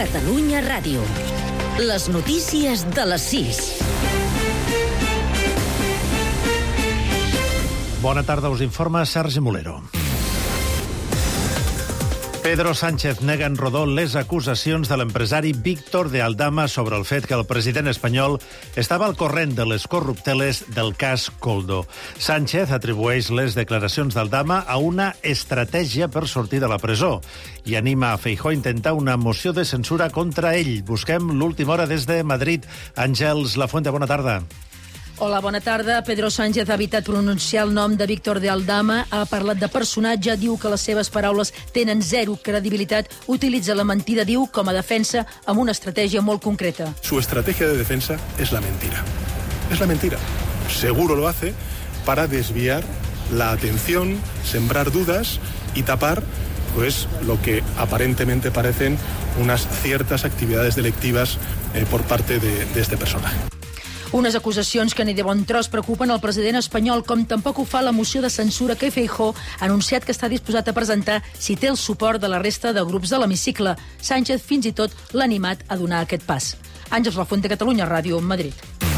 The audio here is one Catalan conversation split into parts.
Catalunya Ràdio. Les notícies de les 6. Bona tarda, us informa Sergi Molero. Pedro Sánchez nega en rodó les acusacions de l'empresari Víctor de Aldama sobre el fet que el president espanyol estava al corrent de les corrupteles del cas Koldo. Sánchez atribueix les declaracions d'Aldama a una estratègia per sortir de la presó i anima a Feijóo a intentar una moció de censura contra ell. Busquem l'última hora des de Madrid. Àngels Lafuente, bona tarda. Hola, bona tarda. Pedro Sánchez ha evitat pronunciar el nom de Víctor de Aldama, ha parlat de personatge, diu que les seves paraules tenen zero credibilitat, utilitza la mentida, diu, com a defensa amb una estratègia molt concreta. Su estrategia de defensa es la mentira. Es la mentira. Seguro lo hace para desviar la atención, sembrar dudas y tapar pues lo que aparentemente parecen unas ciertas actividades delictivas por parte de este personaje. Unes acusacions que ni de bon tros preocupen el president espanyol, com tampoc ho fa la moció de censura que Feijóo ha anunciat que està disposat a presentar si té el suport de la resta de grups de l'hemicicle. Sánchez fins i tot l'ha animat a donar aquest pas. Àngels Lafuente, Catalunya Ràdio, Madrid.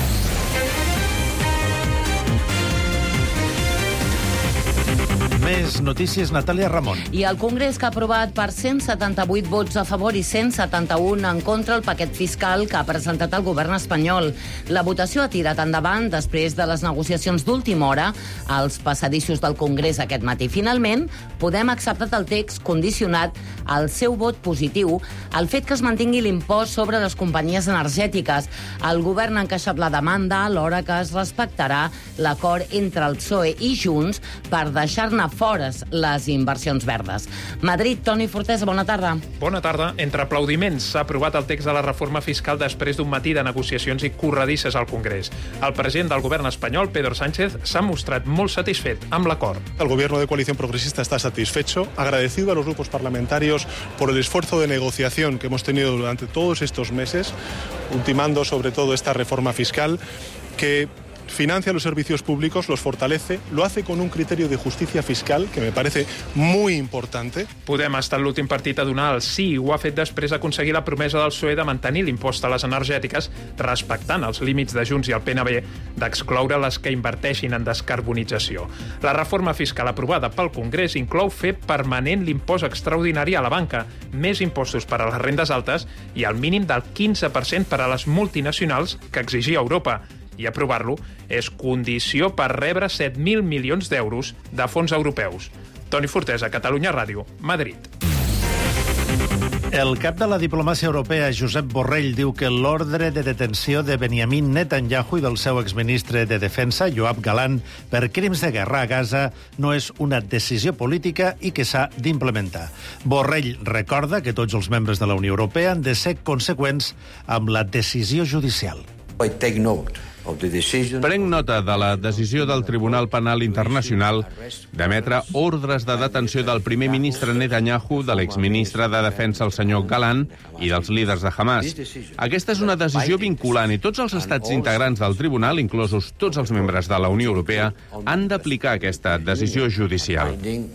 Més notícies, Natàlia Ramon. I el Congrés que ha aprovat per 178 vots a favor i 171 en contra el paquet fiscal que ha presentat el govern espanyol. La votació ha tirat endavant després de les negociacions d'última hora als passadissos del Congrés aquest matí. Finalment, Podem ha acceptat el text condicionat al seu vot positiu al fet que es mantingui l'impost sobre les companyies energètiques. El govern ha encaixat la demanda alhora que es respectarà l'acord entre el PSOE i Junts per deixar-ne fora les inversions verdes. Madrid, Toni Fortés, bona tarda. Bona tarda. Entre aplaudiments s'ha aprovat el text de la reforma fiscal després d'un matí de negociacions i corredisses al Congrés. El president del govern espanyol, Pedro Sánchez, s'ha mostrat molt satisfet amb l'acord. El gobierno de coalición progresista está satisfecho, agradecido a los grupos parlamentarios por el esfuerzo de negociación que hemos tenido durante todos estos meses, ultimando sobre todo esta reforma fiscal que financia los servicios públicos, los fortalece, lo hace con un criterio de justicia fiscal que me parece muy importante. Podem ha estat l'últim partit a donar el sí i ho ha fet després d'aconseguir la promesa del PSOE de mantenir l'impost a les energètiques, respectant els límits de Junts i el PNB d'excloure les que inverteixin en descarbonització. La reforma fiscal aprovada pel Congrés inclou fer permanent l'impost extraordinari a la banca, més impostos per a les rendes altes i el mínim del 15% per a les multinacionals que exigia Europa. I aprovar-lo és condició per rebre 7.000 milions d'euros de fons europeus. Toni Fortés, a Catalunya Ràdio, Madrid. El cap de la diplomàcia europea, Josep Borrell, diu que l'ordre de detenció de Benjamin Netanyahu i del seu exministre de Defensa, Yoav Gallant, per crims de guerra a Gaza no és una decisió política i que s'ha d'implementar. Borrell recorda que tots els membres de la Unió Europea han de ser conseqüents amb la decisió judicial. Prenc nota de la decisió del Tribunal Penal Internacional d'emetre ordres de detenció del primer ministre Netanyahu, de l'exministre de Defensa, el senyor Gallant, i dels líders de Hamas. Aquesta és una decisió vinculant i tots els estats integrants del tribunal, inclosos tots els membres de la Unió Europea, han d'aplicar aquesta decisió judicial.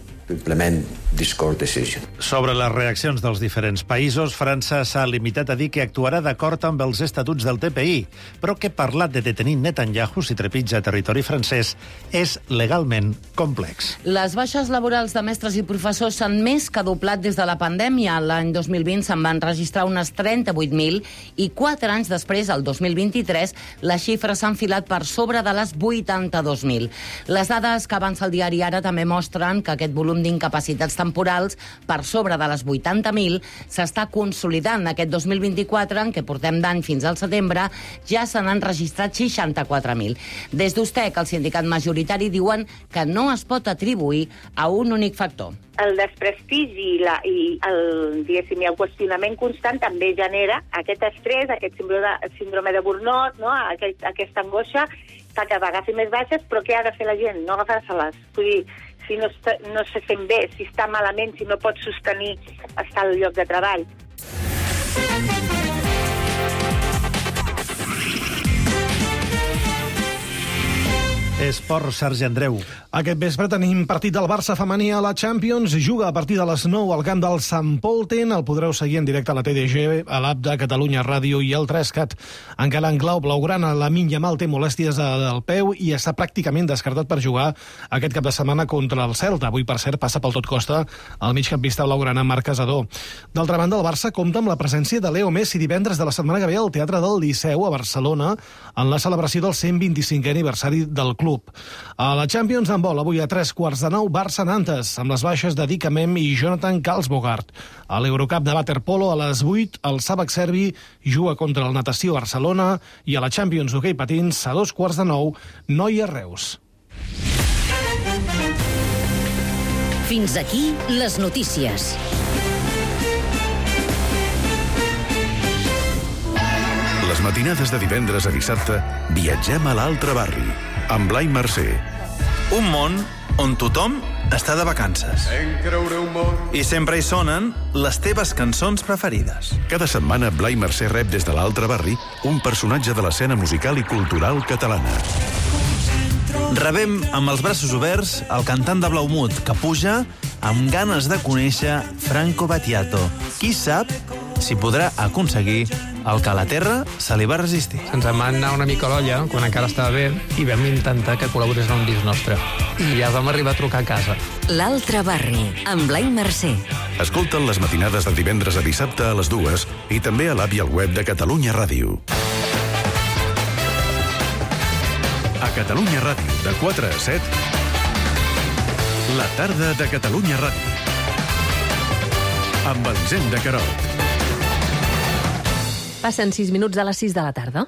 Sobre les reaccions dels diferents països, França s'ha limitat a dir que actuarà d'acord amb els estatuts del TPI, però que parlar de detenir Netanyahu si trepitja territori francès és legalment complex. Les baixes laborals de mestres i professors s'han més que doblat des de la pandèmia. L'any 2020 se'n van registrar unes 38.000 i 4 anys després, el 2023, les xifres s'han filat per sobre de les 82.000. Les dades que avança el diari Ara també mostren que aquest volum d'incapacitats temporals per sobre de les 80.000 s'està consolidant aquest 2024, en què portem d'any fins al setembre, ja se n'han registrat 64.000. Des d'USTEC, el sindicat majoritari, diuen que no es pot atribuir a un únic factor. El desprestigi i el qüestionament constant també genera aquest estrès, aquest síndrome de burnout, no? Aquesta angoixa que agafi més baixes, però què ha de fer la gent? No agafar-se-les. Vull dir, si no se sent bé, si està malament, si no pot sostenir estar al lloc de treball. Esport, Sergi Andreu. Aquest vespre tenim partit del Barça femení a la Champions. Juga a partir de les 9 al camp del Sant Polten. El podreu seguir en directe a la TDG, a l'app de Catalunya Ràdio i el 3CAT. Encara en clau blaugrana, Lamine Yamal té molèsties del peu i està pràcticament descartat per jugar aquest cap de setmana contra el Celta. Avui, per cert, passa pel tot costa el migcampista blaugrana Marc Casador. D'altra banda, el Barça compta amb la presència de Leo Messi divendres de la setmana que ve al Teatre del Liceu a Barcelona en la celebració del 125è aniversari del club. A la Champions handbol, avui a 3:15, Barça-Nantes, amb les baixes de Dick Amem i Jonathan Karlsbogart. A l'Eurocup de waterpolo, a les 8, el Sàbac Serbi juga contra el Natació Barcelona i a la Champions d'hoquei patins, a 2:15, Noia-Reus. Fins aquí les notícies. Les matinades de divendres a dissabte viatgem a l'altre barri, amb Blai Mercè. Un món on tothom està de vacances. I sempre hi sonen les teves cançons preferides. Cada setmana Blai Mercè rep des de l'altre barri un personatge de l'escena musical i cultural catalana. Rebem amb els braços oberts el cantant de Blaumut, que puja amb ganes de conèixer Franco Battiato. Qui sap si podrà aconseguir el que a la Terra se li va resistir. Ens en va anar una mica a l'olla quan encara estava bé i vam intentar que col·laborés en un disc nostre. I ja vam arribar a trucar a casa. L'altre barri, amb Blai Mercè. Escolta'n les matinades de divendres a dissabte a les 2 i també a l'app i al web de Catalunya Ràdio. A Catalunya Ràdio, de 4 a 7, la tarda de Catalunya Ràdio. Amb Elisenda Queralt. Passen 6 minuts de les 6 de la tarda.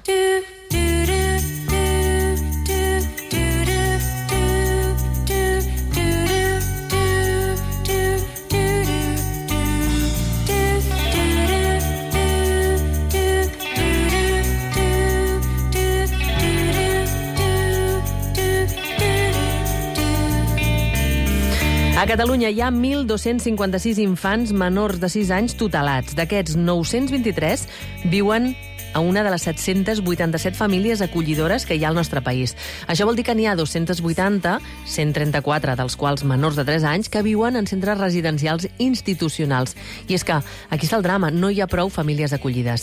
A Catalunya hi ha 1.256 infants menors de 6 anys tutelats. D'aquests, 923 viuen a una de les 787 famílies acollidores que hi ha al nostre país. Això vol dir que n'hi ha 280, 134 dels quals menors de 3 anys, que viuen en centres residencials institucionals. I és que aquí està el drama, no hi ha prou famílies d'acollida.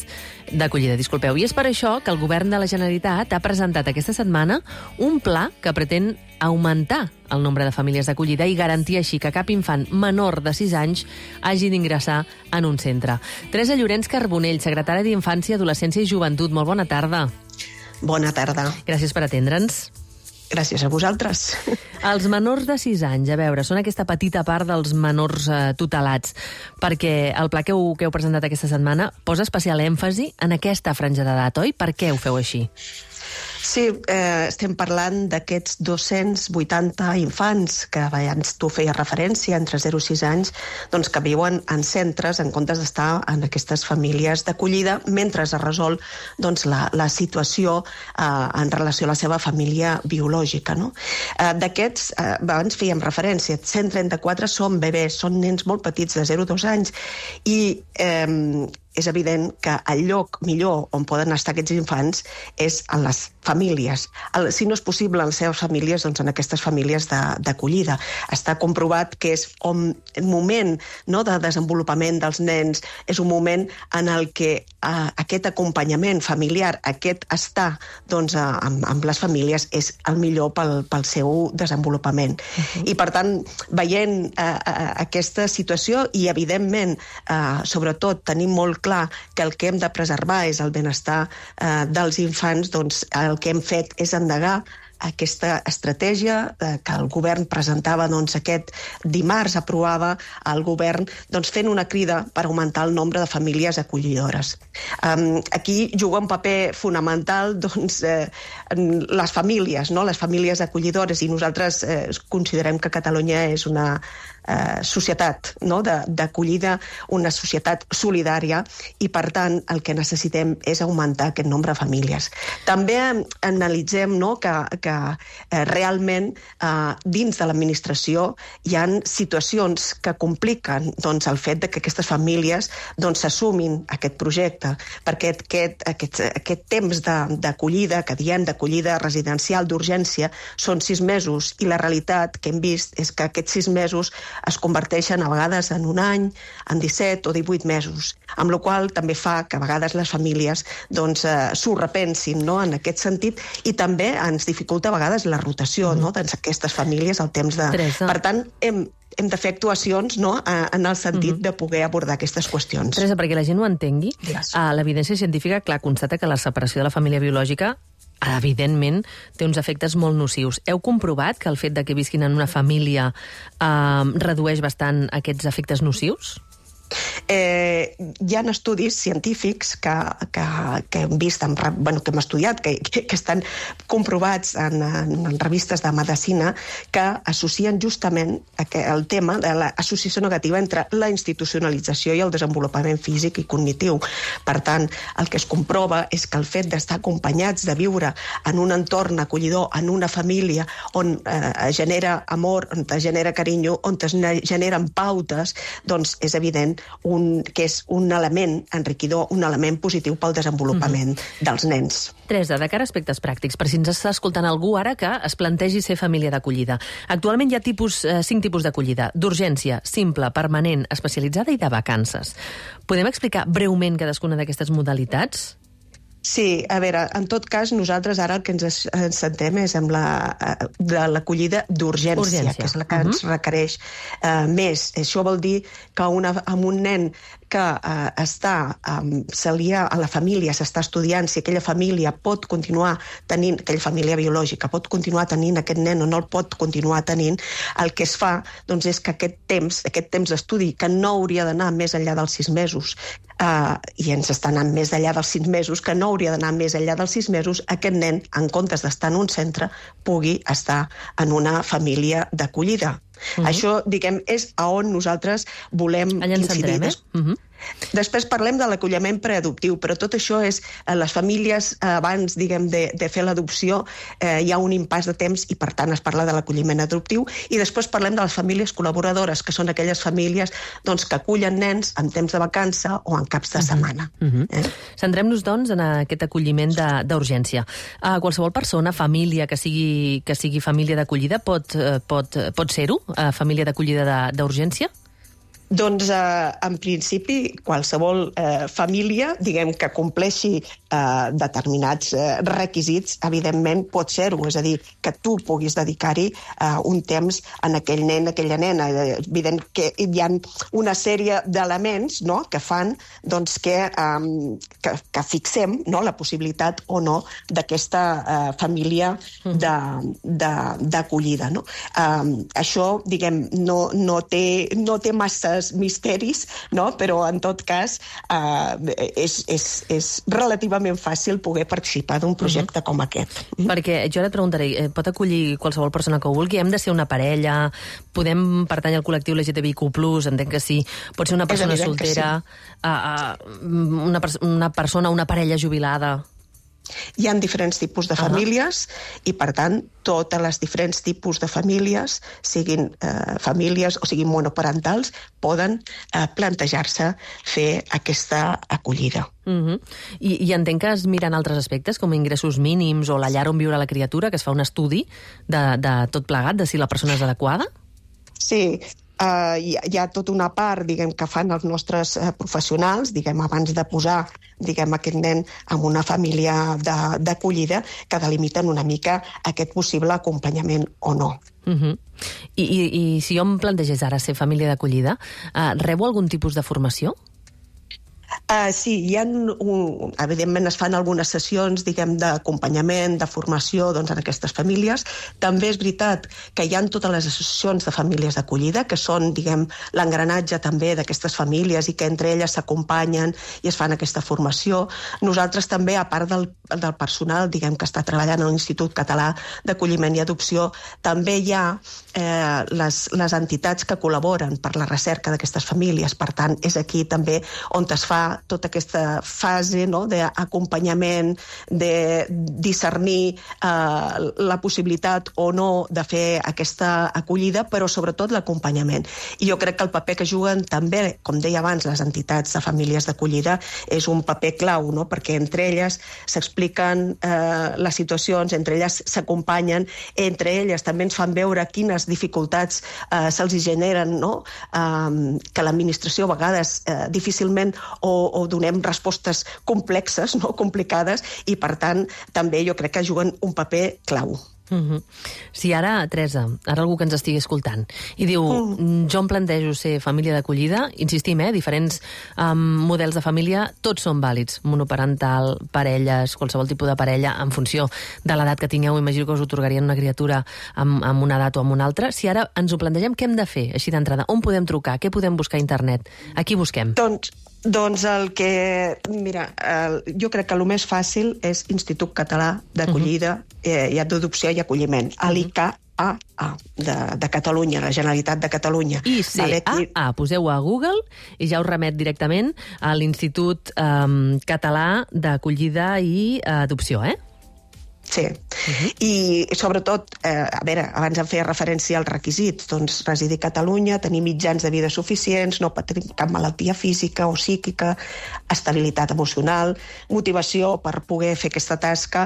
I és per això que el govern de la Generalitat ha presentat aquesta setmana un pla que pretén augmentar el nombre de famílies d'acollida i garantir així que cap infant menor de 6 anys hagi d'ingressar en un centre. Teresa Llorenç Carbonell, secretària d'Infància, Adolescència i Joventut. Molt bona tarda. Bona tarda. Gràcies per atendre'ns. Gràcies a vosaltres. Els menors de 6 anys, a veure, són aquesta petita part dels menors tutelats, perquè el pla que heu presentat aquesta setmana posa especial èmfasi en aquesta franja d'edat, oi? Per què ho feu així? Sí, estem parlant d'aquests 280 infants que abans tu feies referència, entre 0 i 6 anys, doncs que viuen en centres en comptes d'estar en aquestes famílies d'acollida mentre es resol doncs, la situació en relació a la seva família biològica. No? D'aquests, abans fèiem referència, 134 són bebès, són nens molt petits de 0 a 2 anys i és evident que el lloc millor on poden estar aquests infants és en les famílies. Si no és possible en les seves famílies, doncs en aquestes famílies d'acollida. Està comprovat que és un moment de desenvolupament dels nens, és un moment en el que aquest acompanyament familiar, aquest estar amb les famílies és el millor pel seu desenvolupament. I per tant, veient aquesta situació i evidentment, sobretot, tenim molt clar que el que hem de preservar és el benestar dels infants, doncs el que hem fet és endegar aquesta estratègia que el govern presentava aquest dimarts, aprovava el govern fent una crida per augmentar el nombre de famílies acollidores. Aquí juga un paper fonamental les famílies, les famílies acollidores, i nosaltres considerem que Catalunya és una societat, no? D'acollida, una societat solidària, i per tant el que necessitem és augmentar aquest nombre de famílies. També analitzem, no, que realment dins de l'administració hi ha situacions que compliquen, doncs, el fet de que aquestes famílies, doncs, s'assumin aquest projecte, perquè aquest temps d'acollida, que diem d'acollida residencial d'urgència, són 6 mesos, i la realitat que hem vist és que aquests 6 mesos es converteixen a vegades en un any, en 17 o 18 mesos, amb la qual també fa que a vegades les famílies doncs, s'ho repensin, no?, en aquest sentit, i també ens dificulta a vegades la rotació, no?, d'aquestes famílies al temps de... Teresa. Per tant, hem de fer actuacions, no?, en el sentit de poder abordar aquestes qüestions. Teresa, perquè la gent ho entengui, l'evidència científica, clar, constata que la separació de la família biològica evidentment té uns efectes molt nocius. Heu comprovat que el fet de que visquin en una família redueix bastant aquests efectes nocius? Hi ha estudis científics que hem vist, que hem estudiat, que estan comprovats en revistes de medicina, que associen justament el tema de l'associació negativa entre la institucionalització i el desenvolupament físic i cognitiu. Per tant, el que es comprova és que el fet d'estar acompanyats, de viure en un entorn acollidor, en una família on es genera amor, on es genera carinyo, on es generen pautes, doncs és evident que és un element enriquidor, un element positiu pel desenvolupament dels nens. Teresa, de cara a aspectes pràctics, per si ens està escoltant algú ara que es plantegi ser família d'acollida. Actualment hi ha 5 tipus d'acollida: d'urgència, simple, permanent, especialitzada i de vacances. Podem explicar breument cadascuna d'aquestes modalitats? Sí, a veure, en tot cas, nosaltres ara el que ens centrem és en l'acollida d'urgència, que és la que ens requereix més. Això vol dir que amb un nen que a la família s'està estudiant si aquella família pot continuar tenint, aquella família biològica pot continuar tenint aquest nen o no el pot continuar tenint, el que es fa doncs, és que aquest temps d'estudi, que no hauria d'anar més enllà dels 6 mesos, i ens està anant més enllà dels 6 mesos, que no hauria d'anar més enllà dels 6 mesos, aquest nen, en comptes d'estar en un centre, pugui estar en una família d'acollida. Això, diguem, és a on nosaltres volem incidir. Després parlem de l'acolliment preadoptiu, però tot això és, les famílies, abans, diguem, de fer l'adopció, hi ha un impàs de temps i, per tant, es parla de l'acolliment adoptiu, i després parlem de les famílies col·laboradores, que són aquelles famílies que acullen nens en temps de vacança o en caps de setmana. Centrem-nos, doncs, en aquest acolliment d'urgència. Qualsevol persona, família, que sigui família d'acollida, pot ser-ho, família d'acollida d'urgència? Doncs, en principi, qualsevol família, diguem, que compleixi determinats requisits, evidentment pot ser-ho, és a dir, que tu puguis dedicar-hi un temps en aquell nen, aquella nena. Evident que hi ha una sèrie d'elements que fan que fixem la possibilitat o no d'aquesta família d'acollida. Això, diguem, no té massa misteris, però en tot cas és relativament fàcil poder participar d'un projecte com aquest. Perquè jo ara et preguntaré, pot acollir qualsevol persona que ho vulgui? Hem de ser una parella? Podem pertànyer al col·lectiu LGTBIQ+, entenc que sí. Pot ser una persona soltera, una persona, una parella jubilada? Hi ha diferents tipus de famílies i, per tant, totes les diferents tipus de famílies, siguin famílies o siguin monoparentals, poden plantejar-se fer aquesta acollida. I entenc que es miren altres aspectes, com ingressos mínims o la llar on viure la criatura, que es fa un estudi de tot plegat, de si la persona és adequada? Sí, hi ha tota una part, diguem, que fan els nostres professionals, diguem, abans de posar, diguem, aquest nen en una família d'acollida, que delimiten una mica aquest possible acompanyament o no. I si jo em plantegés ara ser família d'acollida, rebo algun tipus de formació? Sí, evidentment es fan algunes sessions, diguem, d'acompanyament, de formació en aquestes famílies. També és veritat que hi ha totes les associacions de famílies d'acollida, que són, diguem, l'engranatge també d'aquestes famílies i que entre elles s'acompanyen i es fan aquesta formació. Nosaltres també, a part del personal, diguem, que està treballant a l'Institut Català d'Acolliment i Adopció, també hi ha les entitats que col·laboren per la recerca d'aquestes famílies. Per tant, és aquí també on es fa tota aquesta fase d'acompanyament, de discernir la possibilitat o no de fer aquesta acollida, però sobretot l'acompanyament. I jo crec que el paper que juguen també, com deia abans, les entitats de famílies d'acollida és un paper clau, perquè entre elles s'expliquen les situacions, entre elles s'acompanyen, entre elles també ens fan veure quines dificultats se'ls generen, que l'administració a vegades difícilment o donem respostes complexes, complicades, i per tant també jo crec que juguen un paper clau. Si ara, Teresa, algú que ens estigui escoltant i diu, jo em plantejo ser família d'acollida, insistim, diferents models de família, tots són vàlids, monoparental, parelles, qualsevol tipus de parella, en funció de l'edat que tingueu, imagino que us otorgarien una criatura amb una edat o amb una altra. Si ara ens ho plantegem, què hem de fer, així d'entrada? On podem trucar? Què podem buscar a internet? A qui busquem? Doncs jo crec que el més fàcil és Institut Català d'Acollida i d'Adopció i Acolliment, l'ICAA de Catalunya, la Generalitat de Catalunya. ICAA, poseu a Google i ja us remet directament a l'Institut Català d'Acollida i Adopció, Sí, i sobretot, abans em feia referència als requisits, doncs residir a Catalunya, tenir mitjans de vida suficients, no patir cap malaltia física o psíquica, estabilitat emocional, motivació per poder fer aquesta tasca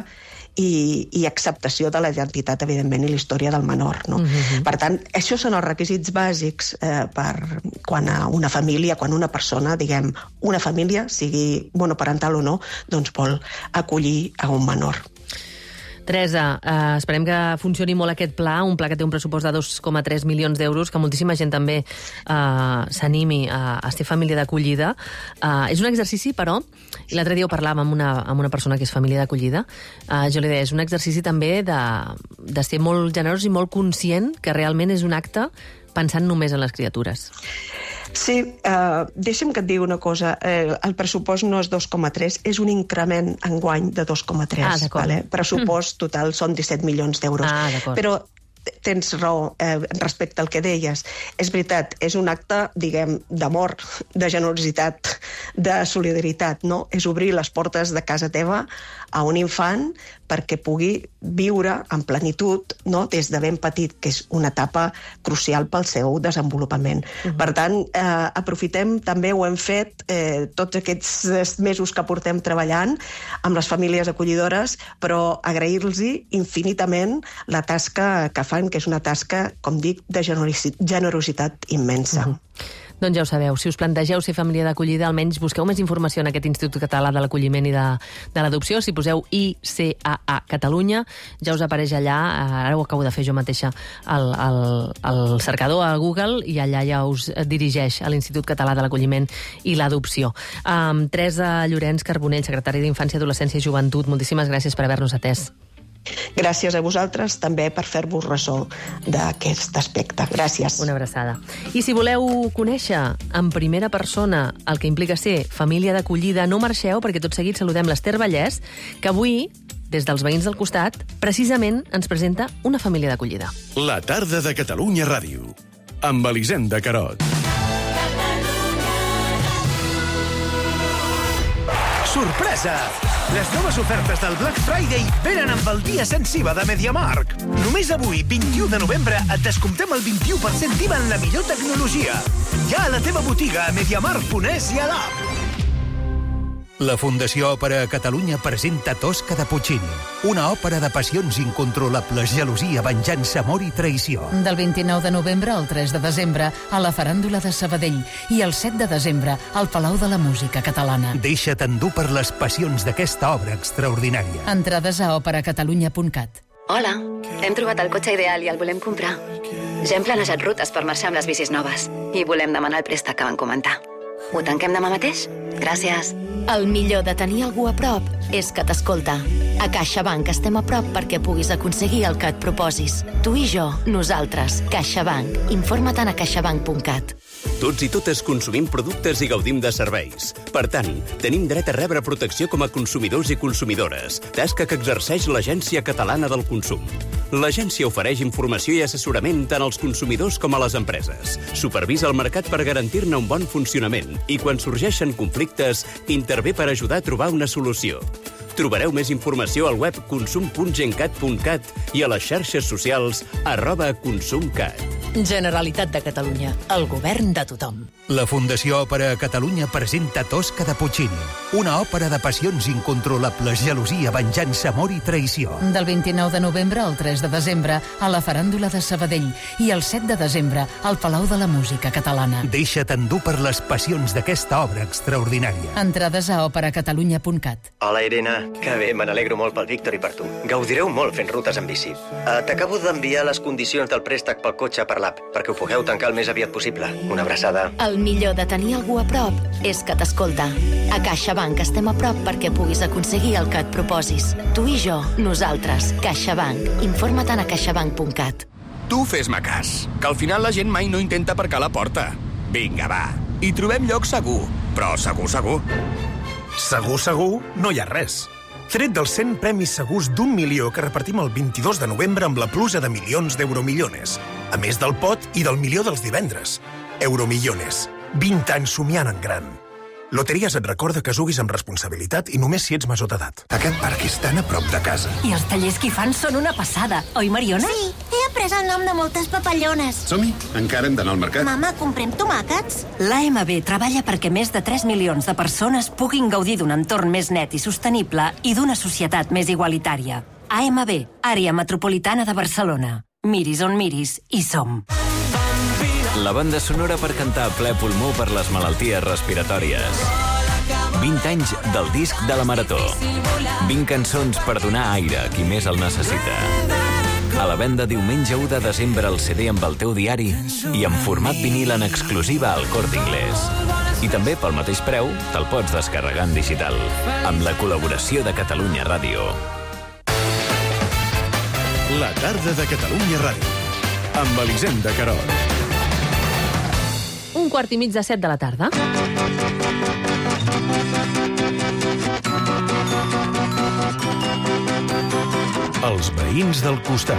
i acceptació de la identitat, evidentment, i la història del menor. Per tant, això són els requisits bàsics per quan una família, quan una persona, diguem, una família, sigui monoparental o no, doncs vol acollir a un menor. Teresa, esperem que funcioni molt aquest pla, un pla que té un pressupost de 2,3 milions d'euros, que moltíssima gent també s'animi a ser família d'acollida. És un exercici, però, i l'altre dia ho parlàvem amb una persona que és família d'acollida, jo li deia, és un exercici també de ser molt generós i molt conscient que realment és un acte pensant només en les criatures. Sí, deixa'm que et digui una cosa. El pressupost no és 2,3, és un increment enguany de 2,3. Pressupost total són 17 milions d'euros. Però tens raó respecte al que deies. És veritat, és un acte, diguem, d'amor, de generositat, de solidaritat, no? És obrir les portes de casa teva a un infant perquè pugui viure en plenitud, no? Des de ben petit, que és una etapa crucial pel seu desenvolupament. Per tant, aprofitem, també ho hem fet tots aquests mesos que portem treballant amb les famílies acollidores, però agrair-los infinitament la tasca que fan, que és una tasca, com dic, de generositat immensa. Doncs ja ho sabeu, si us plantegeu ser família d'acollida, almenys busqueu més informació en aquest Institut Català de l'Acolliment i de l'Adopció. Si poseu ICAA Catalunya, ja us apareix allà, ara ho acabo de fer jo mateixa, el cercador a Google, i allà ja us dirigeix a l'Institut Català de l'Acolliment i l'Adopció. Teresa Llorenç Carbonell, secretària d'Infància, Adolescència i Joventut, moltíssimes gràcies per haver-nos atès. Gràcies a vosaltres també per fer-vos ressò d'aquest aspecte. Gràcies. Una abraçada. I si voleu conèixer en primera persona el que implica ser família d'acollida, no marxeu, perquè tot seguit saludem l'Ester Vallès, que avui, des dels veïns del costat, precisament ens presenta una família d'acollida. La tarda de Catalunya Ràdio, amb Elisenda Carot. Sorpresa! Les noves ofertes del Black Friday venen amb el dia sensiva de MediaMarkt. Només avui, 21 de novembre, et descomptem el 21% d'IVA en la millor tecnologia. Ja a la teva botiga, a MediaMarkt.es i a l'app. La Fundació Òpera a Catalunya presenta Tosca de Puccini, una òpera de passions incontrolables, gelosia, venjança, amor i traïció. Del 29 de novembre al 3 de desembre a la Faràndula de Sabadell i el 7 de desembre al Palau de la Música Catalana. Deixa't endur per les passions d'aquesta obra extraordinària. Entrades a operacatalunya.cat. Hola, hem trobat el cotxe ideal i el volem comprar. Ja hem planejat rutes per marxar amb les bicis noves i volem demanar el préstec que van comentar. Ho tanquem demà mateix? Gràcies. El millor de tenir algú a prop és que t'escolta. A CaixaBank estem a prop perquè puguis aconseguir el que et proposis. Tu i jo, nosaltres. CaixaBank. Informa't a caixabank.cat. Tots i totes consumim productes i gaudim de serveis. Per tant, tenim dret a rebre protecció com a consumidors i consumidores, tasca que exerceix l'Agència Catalana del Consum. L'agència ofereix informació i assessorament tant als consumidors com a les empreses. Supervisa el mercat per garantir-ne un bon funcionament i, quan sorgeixen conflictes, intervé per ajudar a trobar una solució. Trobareu més informació al web consum.gencat.cat i a les xarxes socials @consumcat. Generalitat de Catalunya, el govern de tothom. La Fundació Òpera a Catalunya presenta Tosca de Puccini, una òpera de passions incontrolables, gelosia, venjança, amor i traïció. Del 29 de novembre al 3 de desembre a la Faràndula de Sabadell i el 7 de desembre al Palau de la Música Catalana. Deixa't endur per les passions d'aquesta obra extraordinària. Entrades a operacatalunya.cat. Hola, Irene. Que bé, me n'alegro molt pel Víctor i per tu. Gaudireu molt fent rutes en bici. T'acabo d'enviar les condicions del préstec pel cotxe per l'app, perquè ho pugueu tancar el més aviat possible. Una abraçada. El millor de tenir algú a prop és que t'escolta. A CaixaBank estem a prop perquè puguis aconseguir el que et proposis. Tu i jo, nosaltres. CaixaBank. Informa't a caixabank.cat. Tu fes-me cas, que al final la gent mai no intenta aparcar a la porta. Vinga, va. I trobem lloc segur, però segur, segur. Segur, segur, no hi ha res. Tret dels 100 premis segurs d'1 milió que repartim el 22 de novembre amb la pluja de milions d'Euromillones. A més del pot i del milió dels divendres. Euromillones. 20 anys somiant en gran. Loteries et recorda que juguis amb responsabilitat i només si ets major d'edat. Aquest parc és tan a prop de casa. I els tallers que hi fan són una passada, oi, Mariona? Sí, he après el nom de moltes papallones. Som-hi, encara hem d'anar al mercat. Mama, comprem tomàquets? L'AMB treballa perquè més de 3 milions de persones puguin gaudir d'un entorn més net i sostenible i d'una societat més igualitària. AMB, Àrea Metropolitana de Barcelona. Miris on miris, hi som. La banda sonora per cantar a ple pulmó per les malalties respiratòries. 20 anys del disc de la Marató. 20 cançons per donar aire a qui més el necessita. A la venda diumenge 1 de desembre el CD amb el teu diari i en format vinil en exclusiva al Corte Inglés. I també pel mateix preu te'l pots descarregar en digital. Amb la col·laboració de Catalunya Ràdio. La tarda de Catalunya Ràdio. Amb Elisenda Querol. 1:15 de la tarda. Els veïns del costat.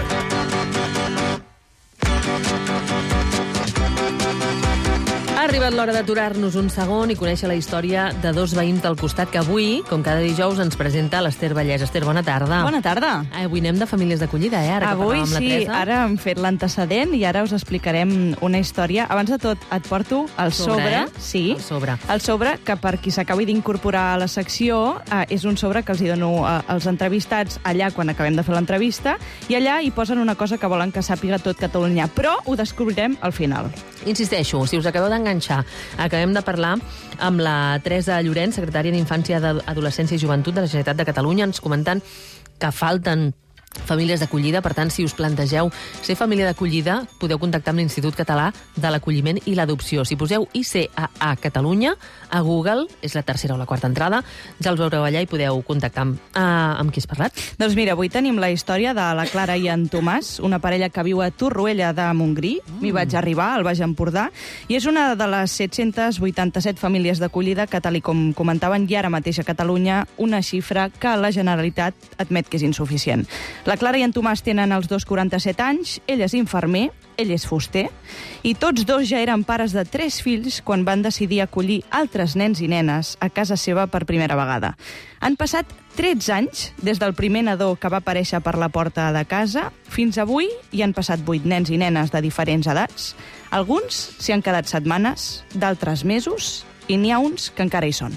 Ha arribat l'hora d'aturar-nos un segon i conèixer la història de dos veïns del costat que avui, com cada dijous, ens presenta l'Ester Vallès. Ester, bona tarda. Bona tarda. Avui anem de famílies d'acollida, Ara avui que parlàvem amb la sí, Teresa. Ara hem fet l'antecedent i ara us explicarem una història. Abans de tot, et porto el sobre. Sí, el sobre, que per qui s'acabi d'incorporar a la secció, és un sobre que els hi dono als entrevistats allà quan acabem de fer l'entrevista, i allà hi posen una cosa que volen que sàpiga tot Catalunya, però ho descobrirem al final. Insisteixo, si us acabeu d'enganxar, acabem de parlar amb la Teresa Llorenç, secretària d'Infància, Adolescència i Joventut de la Generalitat de Catalunya, ens comentant que falten famílies d'acollida. Per tant, si us plantegeu ser família d'acollida, podeu contactar amb l'Institut Català de l'Acolliment i l'Adopció. Si poseu ICAA Catalunya a Google, és la tercera o la quarta entrada, ja els veureu allà i podeu contactar amb qui has parlat. Doncs mira, avui tenim la història de la Clara i en Tomàs, una parella que viu a Torroella de Montgrí. M'hi vaig arribar, al Baix Empordà, i és una de les 787 famílies d'acollida que, tal com comentaven, hi ha ara mateix a Catalunya, una xifra que la Generalitat admet que és insuficient. La Clara i en Tomàs tenen els dos 47 anys, ell és infermer, ell és fuster, i tots dos ja eren pares de 3 fills quan van decidir acollir altres nens i nenes a casa seva per primera vegada. Han passat 13 anys des del primer nadó que va aparèixer per la porta de casa fins avui, i han passat 8 nens i nenes de diferents edats. Alguns s'hi han quedat setmanes, d'altres mesos, i n'hi ha uns que encara hi són.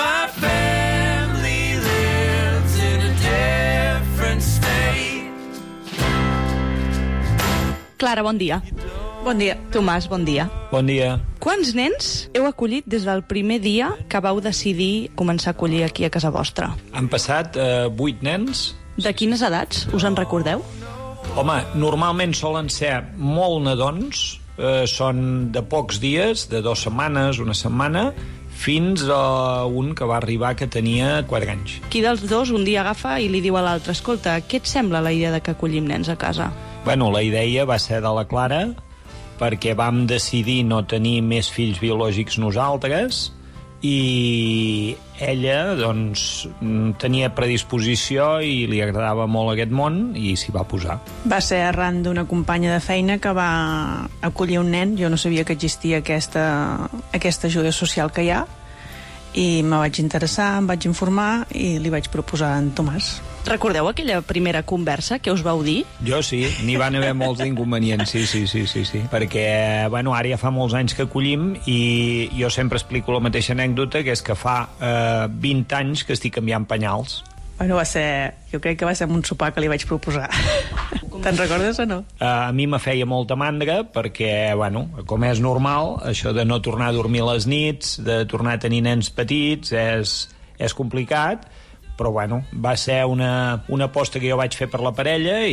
Clara, bon dia. Bon dia. Tomàs, bon dia. Bon dia. Quants nens heu acollit des del primer dia que vau decidir començar a acollir aquí a casa vostra? Han passat 8 nens. De quines edats? Us en recordeu? Home, normalment solen ser molt nadons, són de pocs dies, de 2 setmanes, una setmana, fins a un que va arribar que tenia 4 anys. Qui dels dos un dia agafa i li diu a l'altre: escolta, què et sembla la idea de que acollim nens a casa? Bueno, la idea va ser de la Clara, perquè vam decidir no tenir més fills biològics nosaltres, i ella, doncs, tenia predisposició i li agradava molt aquest món i s'hi va posar. Va ser arran d'una companya de feina que va acollir un nen. Jo no sabia que existia aquesta ajuda social que hi ha, i me vaig interessar, em vaig informar i li vaig proposar a en Tomàs. Recordeu aquella primera conversa que us vau dir? Jo sí, n'hi van haver molts d'inconvenients, sí. Perquè, bueno, ara ja fa molts anys que acollim i jo sempre explico la mateixa anècdota, que és que fa 20 anys que estic canviant penyals. Bueno, jo crec que va ser un sopar que li vaig proposar. Te'n recordes o no? A mi me feia molta mandra perquè, bueno, com és normal, això de no tornar a dormir les nits, de tornar a tenir nens petits, és complicat, però bueno, va ser una aposta que jo vaig fer per la parella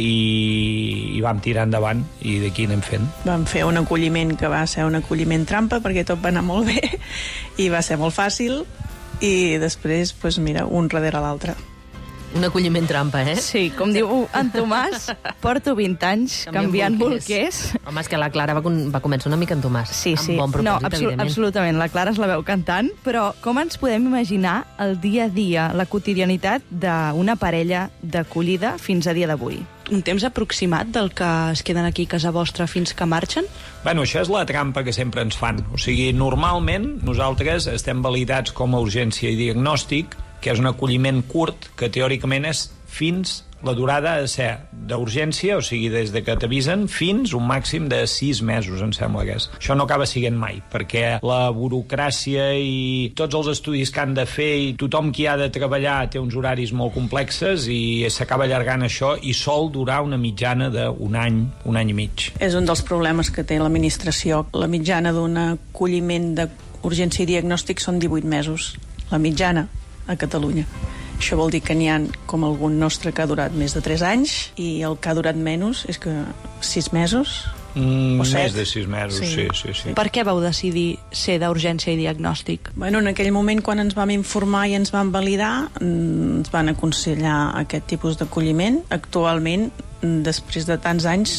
i vam tirar endavant, i d'aquí anem fent. Vam fer un acolliment que va ser un acolliment trampa, perquè tot va anar molt bé i va ser molt fàcil, i després, doncs mira, un darrere l'altre. Un acolliment trampa, eh? Sí, com diu en Tomàs, porto 20 anys canviant bolquers. Home, és que la Clara va començar una mica en Tomàs. Sí. Amb bon propòsit, evidentment. Absolutament, la Clara es la veu cantant, però com ens podem imaginar el dia a dia, la quotidianitat d'una parella d'acollida fins a dia d'avui? Un temps aproximat del que es queden aquí a casa vostra fins que marxen? Bueno, això és la trampa que sempre ens fan. O sigui, normalment nosaltres estem validats com a urgència i diagnòstic, que és un acolliment curt, que teòricament és fins la durada de ser d'urgència, o sigui, des de que t'avisen fins un màxim de 6 mesos, em sembla que és. Això no acaba sent mai, perquè la burocràcia i tots els estudis que han de fer i tothom qui ha de treballar té uns horaris molt complexes i s'acaba allargant això, i sol durar una mitjana d'un any, un any i mig. És un dels problemes que té l'administració. La mitjana d'un acolliment d'urgència i diagnòstic són 18 mesos. La mitjana a Catalunya. Això vol dir que n'hi ha com algun nostre que ha durat més de 3 anys, i el que ha durat menys és que 6 mesos o 7. Més de 6 mesos, sí. Per què vau decidir ser d'urgència i diagnòstic? Bueno, en aquell moment, quan ens vam informar i ens vam validar, ens van aconsellar aquest tipus d'acolliment. Actualment, després de tants anys,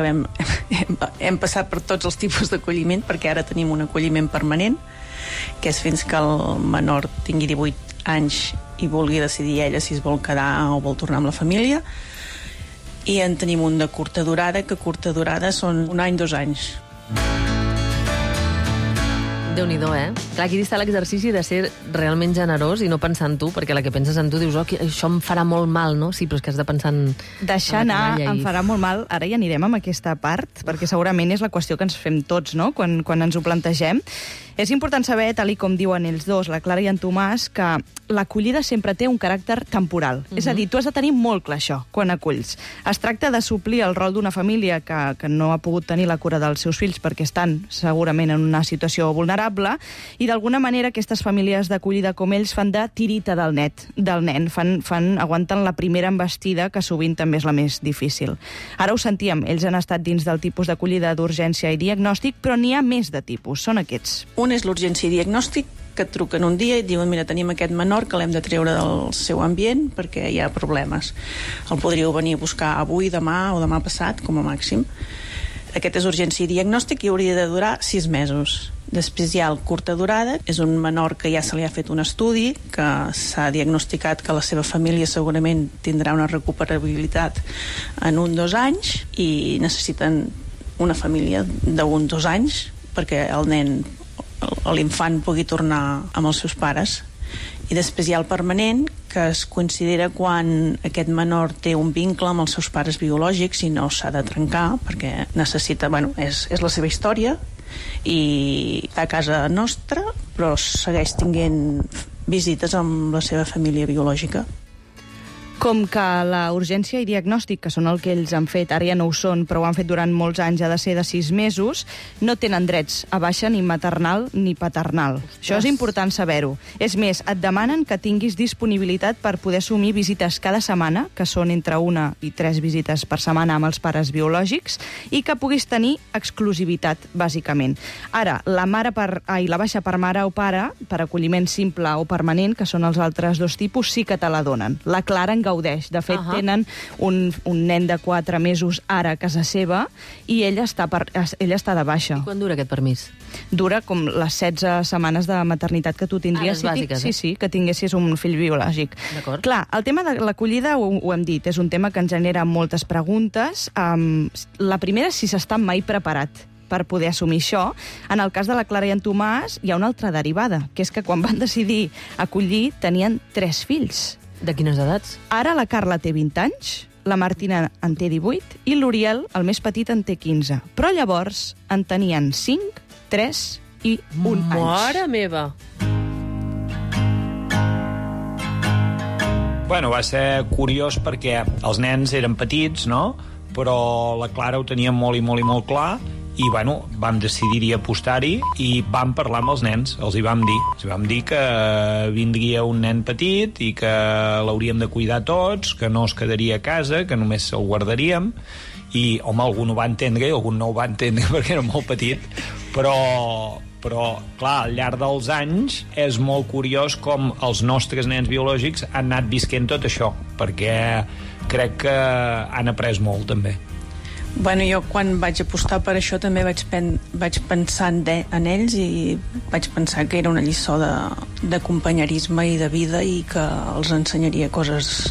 hem passat per tots els tipus d'acolliment, perquè ara tenim un acolliment permanent, que és fins que el menor tingui 18 anys i vulgui decidir ella si es vol quedar o vol tornar amb la família, i en tenim un de curta durada, que curta durada són 1 any, 2 anys. Déu-n'hi-do, eh? Clar, aquí està l'exercici de ser realment generós i no pensar en tu, perquè la que penses en tu dius, això em farà molt mal, no? Sí, però és que has de pensar en... Deixar anar em farà molt mal. Ara ja anirem amb aquesta part, perquè segurament és la qüestió que ens fem tots, no?, quan ens ho plantegem. És important saber, tal com diuen ells dos, la Clara i en Tomàs, que l'acollida sempre té un caràcter temporal. És a dir, tu has de tenir molt clar això quan aculls. Es tracta de suplir el rol d'una família que no ha pogut tenir la cura dels seus fills perquè estan segurament en una situació vulnerable, i d'alguna manera aquestes famílies d'acollida com ells fan de tirita del nen, aguanten la primera embestida, que sovint també és la més difícil. Ara ho sentíem, ells han estat dins del tipus d'acollida d'urgència i diagnòstic, però n'hi ha més de tipus, són aquests. Un és l'urgència i diagnòstic, que et truquen un dia i et diuen, mira, tenim aquest menor que l'hem de treure del seu ambient perquè hi ha problemes. El podríeu venir a buscar avui, demà o demà passat, com a màxim. Aquest és urgència i diagnòstic i hauria de durar 6 mesos. Després hi ha el curta durada, és un menor que ja se li ha fet un estudi, que s'ha diagnosticat que la seva família segurament tindrà una recuperabilitat en 1 o 2 anys i necessiten una família d'1 o 2 anys perquè el nen, l'infant, pugui tornar amb els seus pares. I després hi ha el permanent, que es considera quan aquest menor té un vincle amb els seus pares biològics i no s'ha de trencar, perquè necessita, és la seva història i està a casa nostra, però segueix tinguent visites amb la seva família biològica. Com que la urgència i diagnòstic, que són el que ells han fet, ara ja no ho són, però ho han fet durant molts anys, ha de ser de 6 mesos, no tenen drets a baixa ni maternal ni paternal. Això és important saber-ho. És més, et demanen que tinguis disponibilitat per poder assumir visites cada setmana, que són entre 1 i 3 visites per setmana amb els pares biològics, i que puguis tenir exclusivitat, bàsicament. Ara, la baixa per mare o pare, per acolliment simple o permanent, que són els altres dos tipus, sí que te la donen. La Clara en gaudeix. De fet, tenen un nen de 4 mesos ara a casa seva i ella està de baixa. I quan dura aquest permís? Dura com les 16 setmanes de maternitat que tu tindries. Bàsiques, sí, que tinguessis un fill biològic. Clar, el tema de l'acollida ho hem dit, és un tema que ens genera moltes preguntes. La primera és si s'està mai preparat per poder assumir això. En el cas de la Clara i en Tomàs hi ha una altra derivada, que és que quan van decidir acollir tenien 3 fills. De quines edats? Ara la Carla té 20 anys, la Martina en té 18 i l'Uriel, el més petit, en té 15. Però llavors en tenien 5, 3 i 1 anys. Mare meva! Bueno, va ser curiós perquè els nens eren petits, no? Però la Clara ho tenia molt i molt clar i, bueno, vam decidir-hi apostar-hi i vam parlar amb els nens, els hi vam dir. Els hi vam dir que vindria un nen petit i que l'hauríem de cuidar tots, que no es quedaria a casa, que només se'l guardaríem. I, home, algun ho va entendre i algun no ho va entendre perquè era molt petit, però clar, al llarg dels anys és molt curiós com els nostres nens biològics han anat visquent tot això, perquè crec que han après molt, també. Bueno, jo quan vaig apostar per això també vaig pensar en ells i vaig pensar que era una lliçó de companyerisme i de vida i que els ensenyaria coses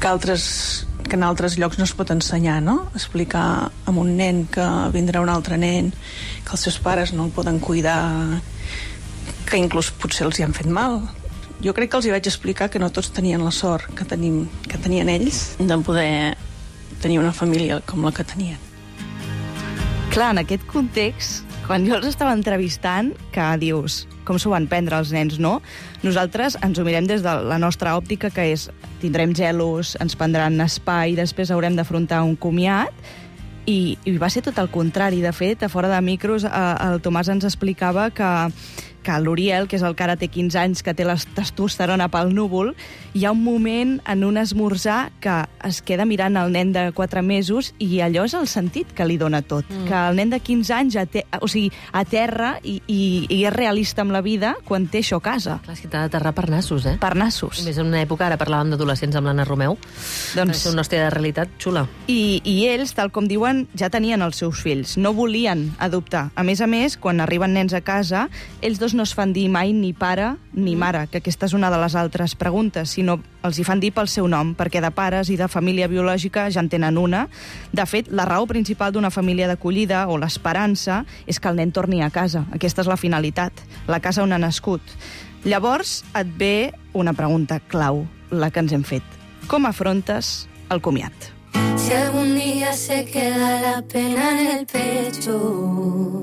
que en altres llocs no es pot ensenyar, no? Explicar a un nen que vindrà un altre nen, que els seus pares no el poden cuidar, que inclús potser els hi han fet mal. Jo crec que els hi vaig explicar que no tots tenien la sort que tenien ells de poder tenir una família com la que tenien. Clar, en aquest context, quan jo els estava entrevistant, que dius, com s'ho van prendre els nens, no? Nosaltres ens ho mirem des de la nostra òptica, que és, tindrem gelos, ens prendran espai, després haurem d'afrontar un comiat, i va ser tot el contrari. De fet, a fora de micros, el Tomàs ens explicava que l'Uriel, que és el que ara té 15 anys, que té la testosterona pel núvol, hi ha un moment en un esmorzar que es queda mirant el nen de 4 mesos i allò és el sentit que li dona tot. Que el nen de 15 anys aterra i és realista amb la vida quan té això a casa. Clar, és que t'ha d'aterrar per nassos, eh? Per nassos. I més en una època, ara parlàvem d'adolescents amb l'Anna Romeu, doncs una hòstia de realitat xula. I ells, tal com diuen, ja tenien els seus fills. No volien adoptar. A més, quan arriben nens a casa, ells dos no es fan dir mai ni pare ni mare, que aquesta és una de les altres preguntes, sinó els hi fan dir pel seu nom, perquè de pares i de família biològica ja en tenen una. De fet, la raó principal d'una família d'acollida, o l'esperança, és que el nen torni a casa. Aquesta és la finalitat, la casa on ha nascut. Llavors et ve una pregunta clau, la que ens hem fet. Com afrontes el comiat? Si algún día se queda la pena en el pecho,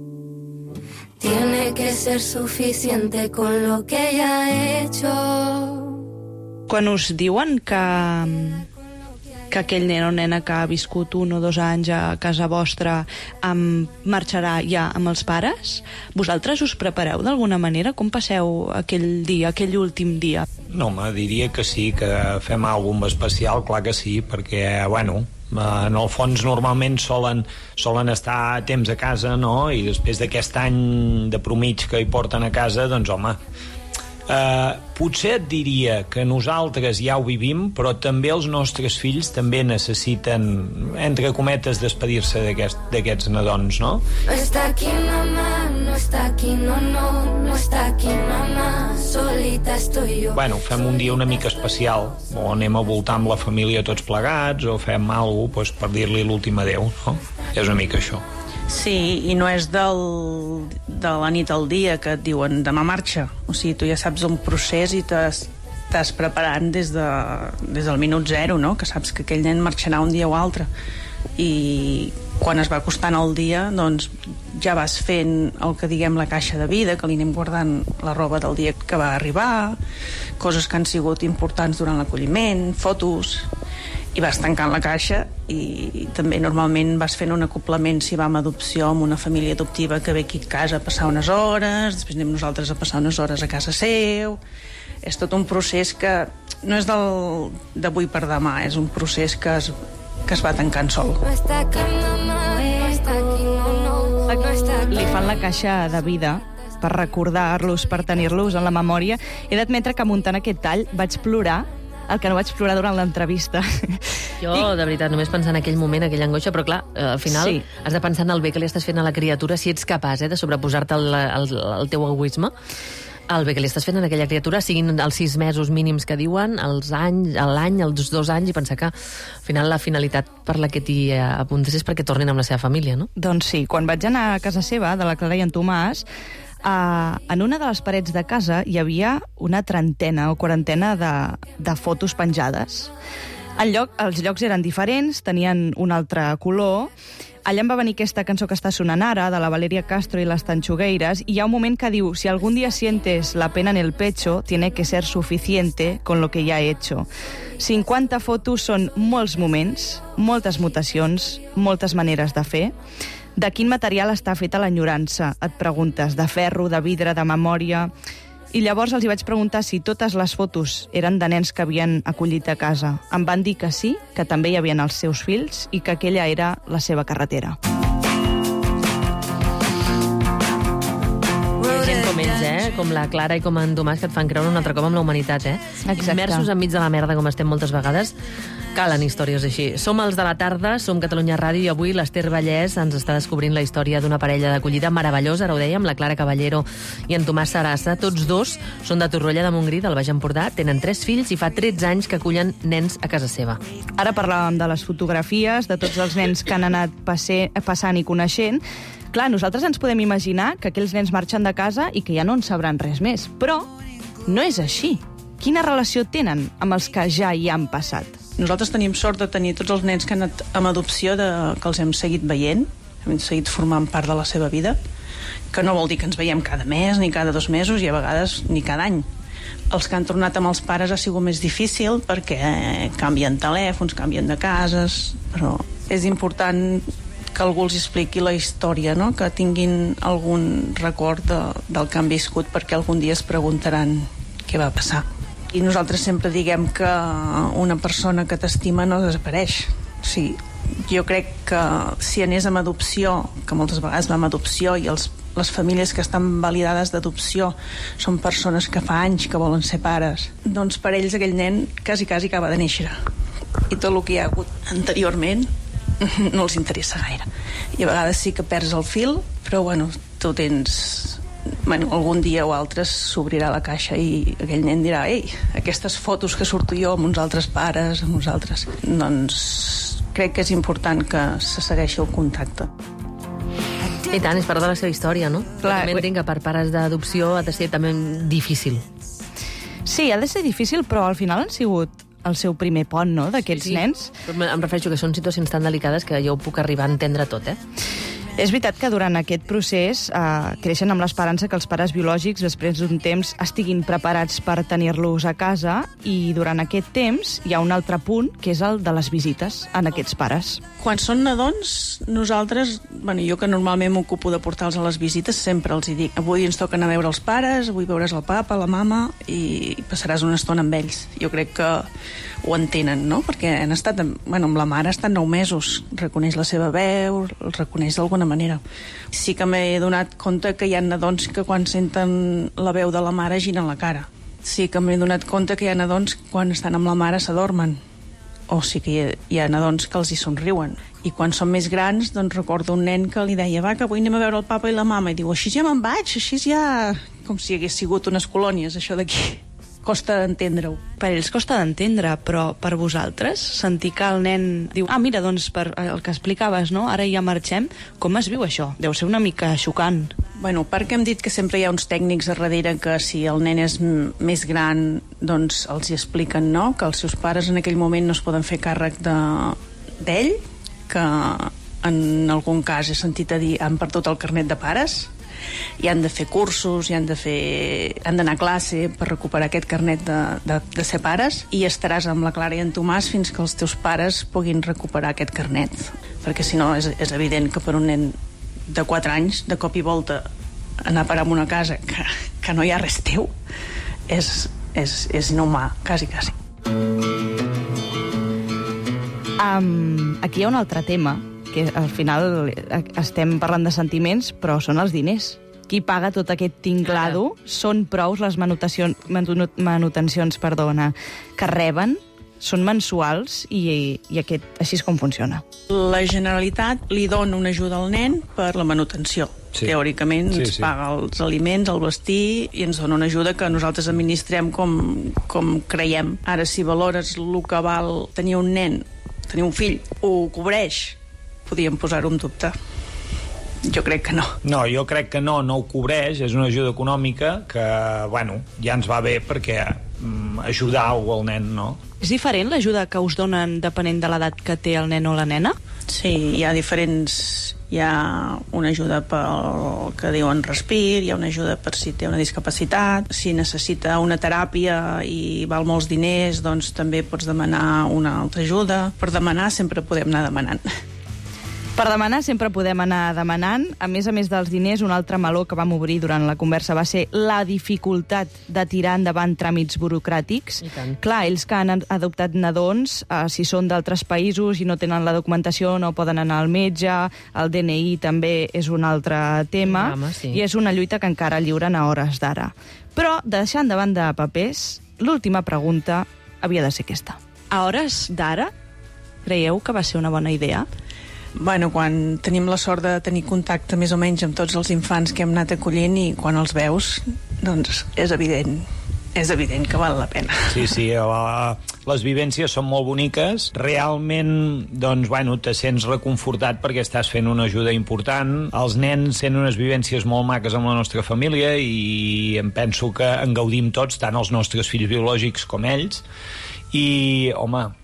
tiene que ser suficiente con lo que ya he hecho. Quan us diuen que aquell nen o nena que ha viscut 1 o 2 anys a casa vostra marxarà ja amb els pares, vosaltres us prepareu d'alguna manera? Com passeu aquell dia, aquell últim dia? No, home, diria que sí, que fem alguna cosa especial, clar que sí, perquè, bueno, en el fons normalment solen estar temps a casa, no? I després d'aquest any de promig que hi porten a casa, doncs home, potser et diria que nosaltres ja ho vivim, però també els nostres fills també necessiten, entre cometes, despedir-se d'aquests nadons, no? No está aquí mamá, no está aquí, no está aquí mamá, solita estoy yo. Bueno, fem un dia una mica especial, o anem a voltar amb la família tots plegats, o fem alguna cosa per dir-li l'últim adeu, no? És una mica això. Sí, i no és de la nit al dia que et diuen demà marxa. O sigui, tu ja saps un procés i t'estàs preparant des del minut zero, no? Que saps que aquell nen marxarà un dia o altre. i quan es va acostant el dia doncs ja vas fent el que diguem la caixa de vida, que li anem guardant la roba del dia que va arribar, coses que han sigut importants durant l'acolliment, fotos, i vas tancant la caixa, i també normalment vas fent un acoplament si va amb adopció amb una família adoptiva que ve aquí a casa a passar unes hores, després anem nosaltres a passar unes hores a casa seu. És tot un procés que no és d'avui per demà, és un procés que es va tancant sol. Li fan la caixa de vida per recordar-los, per tenir-los en la memòria. He d'admetre que muntant aquest tall vaig plorar el que no vaig plorar durant l'entrevista. Jo, de veritat, només pensant en aquell moment, aquella angoixa, però clar, al final has de pensar en el bé que li estàs fent a la criatura, si ets capaç de sobreposar-te al teu egoisme, el bé que li estàs fent a aquella criatura, siguin els 6 mesos mínims que diuen, l'any, els 2 anys, i pensar que al final la finalitat per la que t'hi apuntes és perquè tornin amb la seva família, no? Doncs sí, quan vaig anar a casa seva, de la Clara i en Tomàs, en una de les parets de casa hi havia una trentena o quarantena de fotos penjades. Els llocs eren diferents, tenien un altre color. Allà em va venir aquesta cançó que està sonant ara, de la Valeria Castro i les Tanchugueiras, i hi ha un moment que diu: si algún día sientes la pena en el pecho, tiene que ser suficiente con lo que ya he hecho. 50 fotos són molts moments, moltes mutacions, moltes maneres de fer. De quin material està feta l'enyorança? Et preguntes. De ferro, de vidre, de memòria... I llavors els hi vaig preguntar si totes les fotos eren de nens que havien acollit a casa. Em van dir que sí, que també hi havia els seus fills i que aquella era la seva carretera. Hi ha gent com ells, com la Clara i com en Tomàs, que et fan creure un altre cop amb la humanitat, Exacte. Immersos enmig de la merda, com estem moltes vegades, calen històries així. Som els de la tarda, som Catalunya Ràdio, i avui l'Ester Vallès ens està descobrint la història d'una parella d'acollida meravellosa, ara ho dèiem, la Clara Caballero i en Tomàs Sarassa. Tots dos són de Torroella de Montgrí, del Baix Empordà, tenen 3 fills i fa 13 anys que acullen nens a casa seva. Ara parlàvem de les fotografies, de tots els nens que han anat passant i coneixent. Clar, nosaltres ens podem imaginar que aquells nens marxen de casa i que ja no en sabran res més. Però no és així. Quina relació tenen amb els que ja hi han passat? Nosaltres tenim sort de tenir tots els nens que han anat amb adopció, que els hem seguit veient, hem seguit formant part de la seva vida, que no vol dir que ens veiem cada mes, ni cada 2 mesos, i a vegades ni cada any. Els que han tornat amb els pares ha sigut més difícil perquè canvien telèfons, canvien de cases, però és important que algú els expliqui la història, no? Que tinguin algun record del que han viscut, perquè algun dia es preguntaran què va passar. I nosaltres sempre diguem que una persona que t'estima no desapareix. O sigui, jo crec que si anés amb adopció, que moltes vegades va amb adopció, i les famílies que estan validades d'adopció són persones que fa anys que volen ser pares, doncs per ells aquell nen quasi acaba de néixer. I tot el que hi ha hagut anteriorment no els interessa gaire. I a vegades sí que perds el fil, però bueno, tu tens... algun dia o altres s'obrirà la caixa i aquell nen dirà: ei, aquestes fotos que surto jo amb uns altres pares, amb uns altres... Doncs crec que és important que se segueixi el contacte. I tant, és part de la seva història, no? Clar, també entenc que per pares d'adopció ha de ser també difícil. Sí, ha de ser difícil, però al final han sigut el seu primer pont, no?, d'aquests nens. Em refereixo que són situacions tan delicades que jo ho puc arribar a entendre tot, És veritat que durant aquest procés creixen amb l'esperança que els pares biològics, després d'un temps, estiguin preparats per tenir-los a casa, i durant aquest temps hi ha un altre punt, que és el de les visites en aquests pares. Quan són nadons, nosaltres, jo que normalment m'ocupo de portar-los a les visites, sempre els hi dic: avui ens toca anar a veure els pares, avui veuràs el papa, la mama, i passaràs una estona amb ells. Jo crec que ho entenen, no? Perquè han estat, amb la mare ha estat 9 mesos, reconeix la seva veu, el reconeix d'alguna manera. Sí que m'he donat compte que hi ha nadons que quan senten la veu de la mare giren la cara. Sí que m'he donat compte que hi ha nadons que quan estan amb la mare s'adormen. O sí que hi ha nadons que els hi somriuen. I quan són més grans, doncs recordo un nen que li deia: va, que avui anem a veure el papa i la mama. I diu: així ja me'n vaig, així ja... Com si hagués sigut unes colònies, això d'aquí. Costa d'entendre-ho. Per ells costa d'entendre, però per vosaltres, sentir que el nen diu: mira, doncs per el que explicaves, no? Ara ja marxem. Com es viu això? Deu ser una mica xocant. Perquè hem dit que sempre hi ha uns tècnics a darrere que si el nen és més gran, doncs els hi expliquen, no?, que els seus pares en aquell moment no es poden fer càrrec d'ell, que en algun cas he sentit a dir han perdut el carnet de pares i han de fer cursos, han d'anar a classe per recuperar aquest carnet de ser pares, i estaràs amb la Clara i en Tomàs fins que els teus pares puguin recuperar aquest carnet, perquè si no és evident que per un nen de 4 anys, de cop i volta anar a parar en una casa que no hi ha res teu és inhumà, quasi. Aquí hi ha un altre tema, que al final estem parlant de sentiments, però són els diners. Qui paga tot aquest tinglado? Són prous les manutencions que reben? Són mensuals i així és com funciona. La Generalitat li dona una ajuda al nen per la manutenció. Sí. Teòricament ens paga els aliments, el vestir, i ens dona una ajuda que nosaltres administrem com creiem. Ara, si valores el que val tenir un nen, tenir un fill, ho cobreix, podíem posar-ho en dubte. Jo crec que no. No, jo crec que no ho cobreix, és una ajuda econòmica que, ja ens va bé perquè ajudar al nen, no? És diferent l'ajuda que us donen depenent de l'edat que té el nen o la nena? Sí, hi ha diferents... Hi ha una ajuda pel que diuen respir, hi ha una ajuda per si té una discapacitat, si necessita una teràpia i val molts diners, doncs també pots demanar una altra ajuda. Per demanar sempre podem anar demanant. Per demanar sempre podem anar demanant. A més dels diners, un altre meló que vam obrir durant la conversa va ser la dificultat de tirar endavant tràmits burocràtics. Clar, ells que han adoptat nadons, si són d'altres països i no tenen la documentació, no poden anar al metge, el DNI també és un altre tema, i és una lluita que encara lliuren a hores d'ara. Però, deixant de banda papers, l'última pregunta havia de ser aquesta. A hores d'ara, creieu que va ser una bona idea? Quan tenim la sort de tenir contacte més o menys amb tots els infants que hem anat acollint, i quan els veus, doncs és evident que val la pena. Sí, les vivències són molt boniques. Realment, te sents reconfortat perquè estàs fent una ajuda important. Els nens tenen unes vivències molt maques amb la nostra família i em penso que en gaudim tots, tant els nostres fills biològics com ells. I,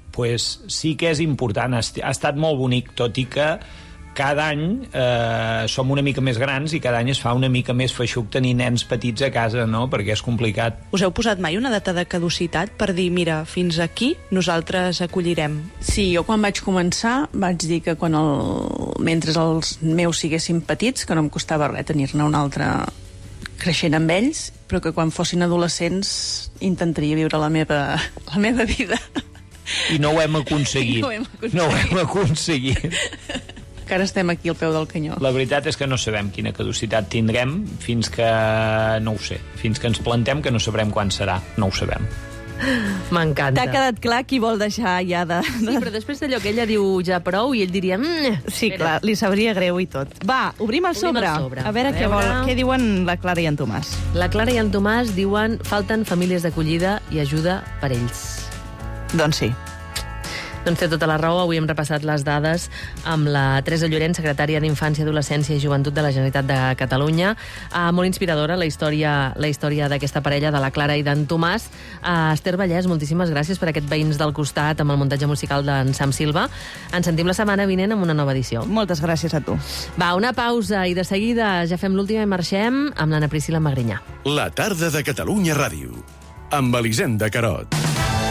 sí que és important. Ha estat molt bonic, tot i que cada any som una mica més grans i cada any es fa una mica més feixuc tenir nens petits a casa, no? Perquè és complicat. Us heu posat mai una data de caducitat per dir, mira, fins aquí nosaltres acollirem? Sí, jo quan vaig començar vaig dir que mentre els meus siguessin petits, que no em costava res tenir-ne un altre creixent amb ells, però que quan fossin adolescents intentaria viure la meva vida. I no ho hem aconseguit. No ho hem aconseguit. Que ara estem aquí al peu del canyó. La veritat és que no sabem quina caducitat tindrem fins que, no ho sé, fins que ens plantem, que no sabrem quan serà. No ho sabem. M'encanta. T'ha quedat clar qui vol deixar ja de... Sí, però després d'allò que ella diu ja prou, i ell diria... Sí, clar, li sabria greu i tot. Va, obrim el sobre. A veure què diuen la Clara i en Tomàs. La Clara i en Tomàs diuen falten famílies d'acollida i ajuda per ells. Doncs sí. Doncs té tota la raó. Avui hem repassat les dades amb la Teresa Llorenç, secretària d'Infància, Adolescència i Joventut de la Generalitat de Catalunya. Molt inspiradora la història d'aquesta parella, de la Clara i d'en Tomàs. Esther Vallès, moltíssimes gràcies per aquest Veïns del Costat amb el muntatge musical d'en Sam Silva. Ens sentim la setmana vinent amb una nova edició. Moltes gràcies a tu. Va, una pausa i de seguida ja fem l'última i marxem amb l'Anna Priscila Magrinyà. La tarda de Catalunya Ràdio, amb Elisenda Carot.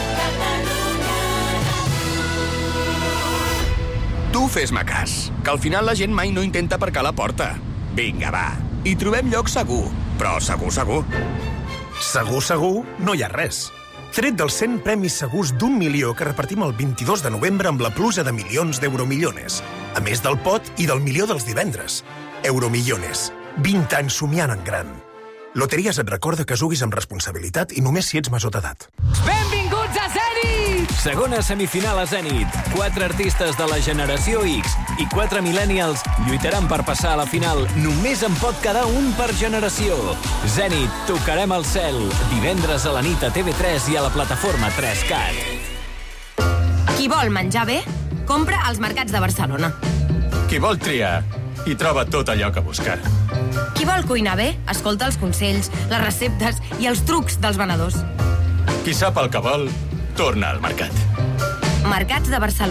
Tu fes-me cas, que al final la gent mai no intenta aparcar a la porta. Vinga, va, hi trobem lloc segur, però segur. Segur, no hi ha res. Tret dels 100 premis segurs d'1 milió que repartim el 22 de novembre amb la pluja de milions d'Euromillones. A més del pot i del milió dels divendres. Euromillones. 20 anys somiant en gran. Loteries et recorda que juguis amb responsabilitat i només si ets major d'edat. Benvinguts a Zenit! Segona semifinal a Zenit. 4 artistes de la generació X i 4 millennials lluitaran per passar a la final. Només en pot quedar un per generació. Zenit, tocarem el cel. Divendres a la nit a TV3 i a la plataforma 3Cat. Qui vol menjar bé, compra als mercats de Barcelona. Qui vol triar, hi troba tot allò que busca. Qui vol cuinar bé, escolta els consells, les receptes i els trucs dels venedors. Qui sap el que vol, torna al mercat. Mercats de Barcelona.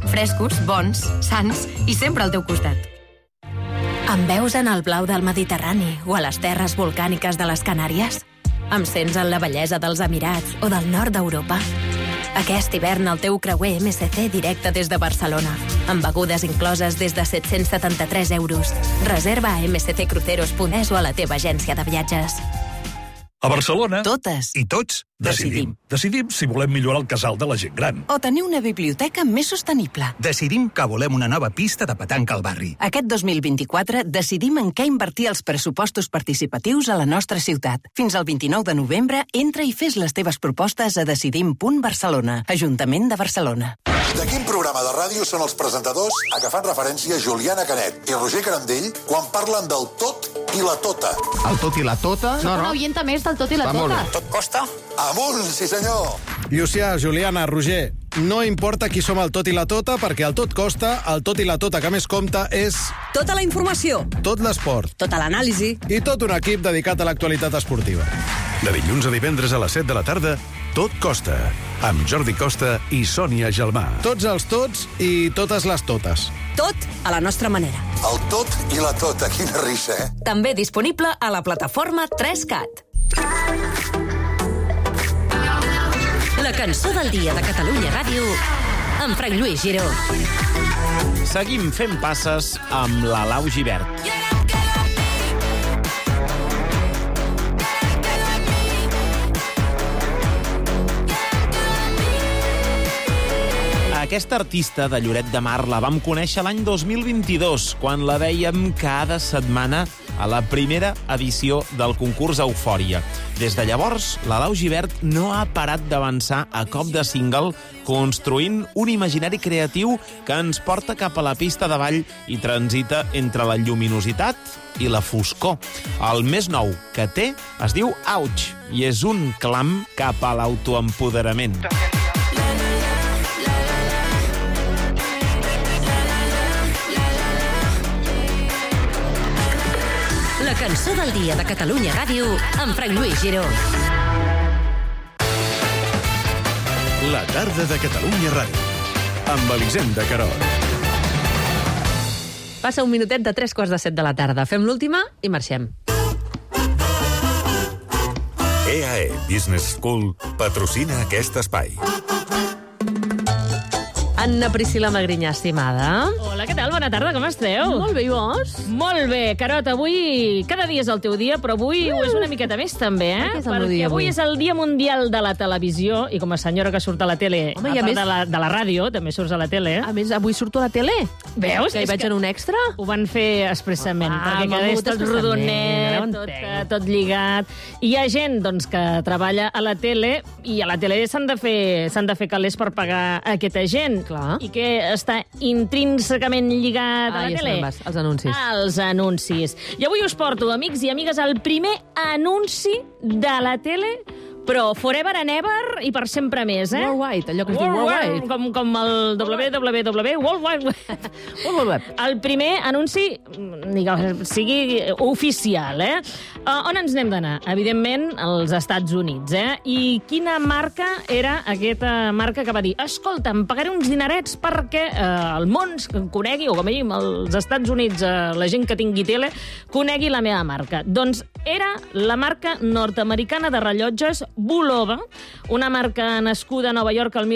Frescos, bons, sans i sempre al teu costat. Em veus en el blau del Mediterrani o a les terres volcàniques de les Canàries? Em sents en la bellesa dels Emirats o del nord d'Europa? Aquest hivern el teu creuer MSC directe des de Barcelona, amb begudes incloses des de 773 euros. Reserva a msccruceros.es o a la teva agència de viatges. A Barcelona... Totes. I tots decidim. Decidim si volem millorar el casal de la gent gran. O tenir una biblioteca més sostenible. Decidim que volem una nova pista de petanca al barri. Aquest 2024 decidim en què invertir els pressupostos participatius a la nostra ciutat. Fins al 29 de novembre, entra i fes les teves propostes a decidim.barcelona, Ajuntament de Barcelona. De quin programa de ràdio són els presentadors a què fan referència Juliana Canet i Roger Carandell quan parlen del tot i la tota? El tot i la tota? Soc una oienta més del tot i la tota. Tot costa? Amunt, sí senyor! Llucià, Juliana, Roger, no importa qui som el tot i la tota, perquè el tot costa, el tot i la tota que més compta és... Tota la informació. Tot l'esport. Tota l'anàlisi. I tot un equip dedicat a l'actualitat esportiva. De dilluns a divendres a les 7 de la tarda, Tot Costa, amb Jordi Costa i Sònia Gelmà. Tots els tots i totes les totes. Tot a la nostra manera. El tot i la tota, quina risa, eh? També disponible a la plataforma 3CAT. La cançó del dia de Catalunya Ràdio amb Frank Lluís Giró. Seguim fent passes amb la Lau Gibert. Aquesta artista de Lloret de Mar la vam conèixer l'any 2022, quan la vèiem cada setmana a la primera edició del concurs Eufòria. Des de llavors, la Lau Gibert no ha parat d'avançar a cop de single, construint un imaginari creatiu que ens porta cap a la pista de ball i transita entre la lluminositat i la foscor. El més nou que té es diu Ouch i és un clam cap a l'autoempoderament. La cançó del dia de Catalunya Ràdio amb Frank Lluís Giró. La tarda de Catalunya Ràdio, amb Elisenda Querol. Passa un minutet de 3:15 de la tarda. Fem l'última i marxem. EAE Business School patrocina aquest espai. Anna Priscila Magrinyà, estimada. Hola, què tal? Bona tarda, com esteu? Molt bé, i vos? Molt bé, Carot, avui... Cada dia és el teu dia, però avui ho és una miqueta més, també, eh? Què és el meu dia, avui és el Dia Mundial de la Televisió, i com a senyora que surt a la tele, home, a part de la ràdio, també surts a la tele. A més, avui surto a la tele. Veus? Que hi vaig en un extra? Ho van fer expressament, perquè quedés tot rodonet, tot lligat. I hi ha gent, doncs, que treballa a la tele, i a la tele s'han de fer calés per pagar aquesta gent. Clar. I que està intrínsecament lligat a la tele. Els anuncis. Els anuncis. I avui us porto, amics i amigues, el primer anunci de la tele, però forever and ever i per sempre més, eh? Worldwide, allò que es diu Worldwide. Com el www, World Wide Web. El primer anunci, sigui oficial, eh? On ens n'hem d'anar? Evidentment, als Estats Units, eh? I quina marca era aquesta marca que va dir escolta, em pagaré uns dinerets perquè el món conegui, o com a mínim als Estats Units, la gent que tingui tele, conegui la meva marca. Doncs era la marca nord-americana de rellotges Bulova, una marca nascuda a Nova York el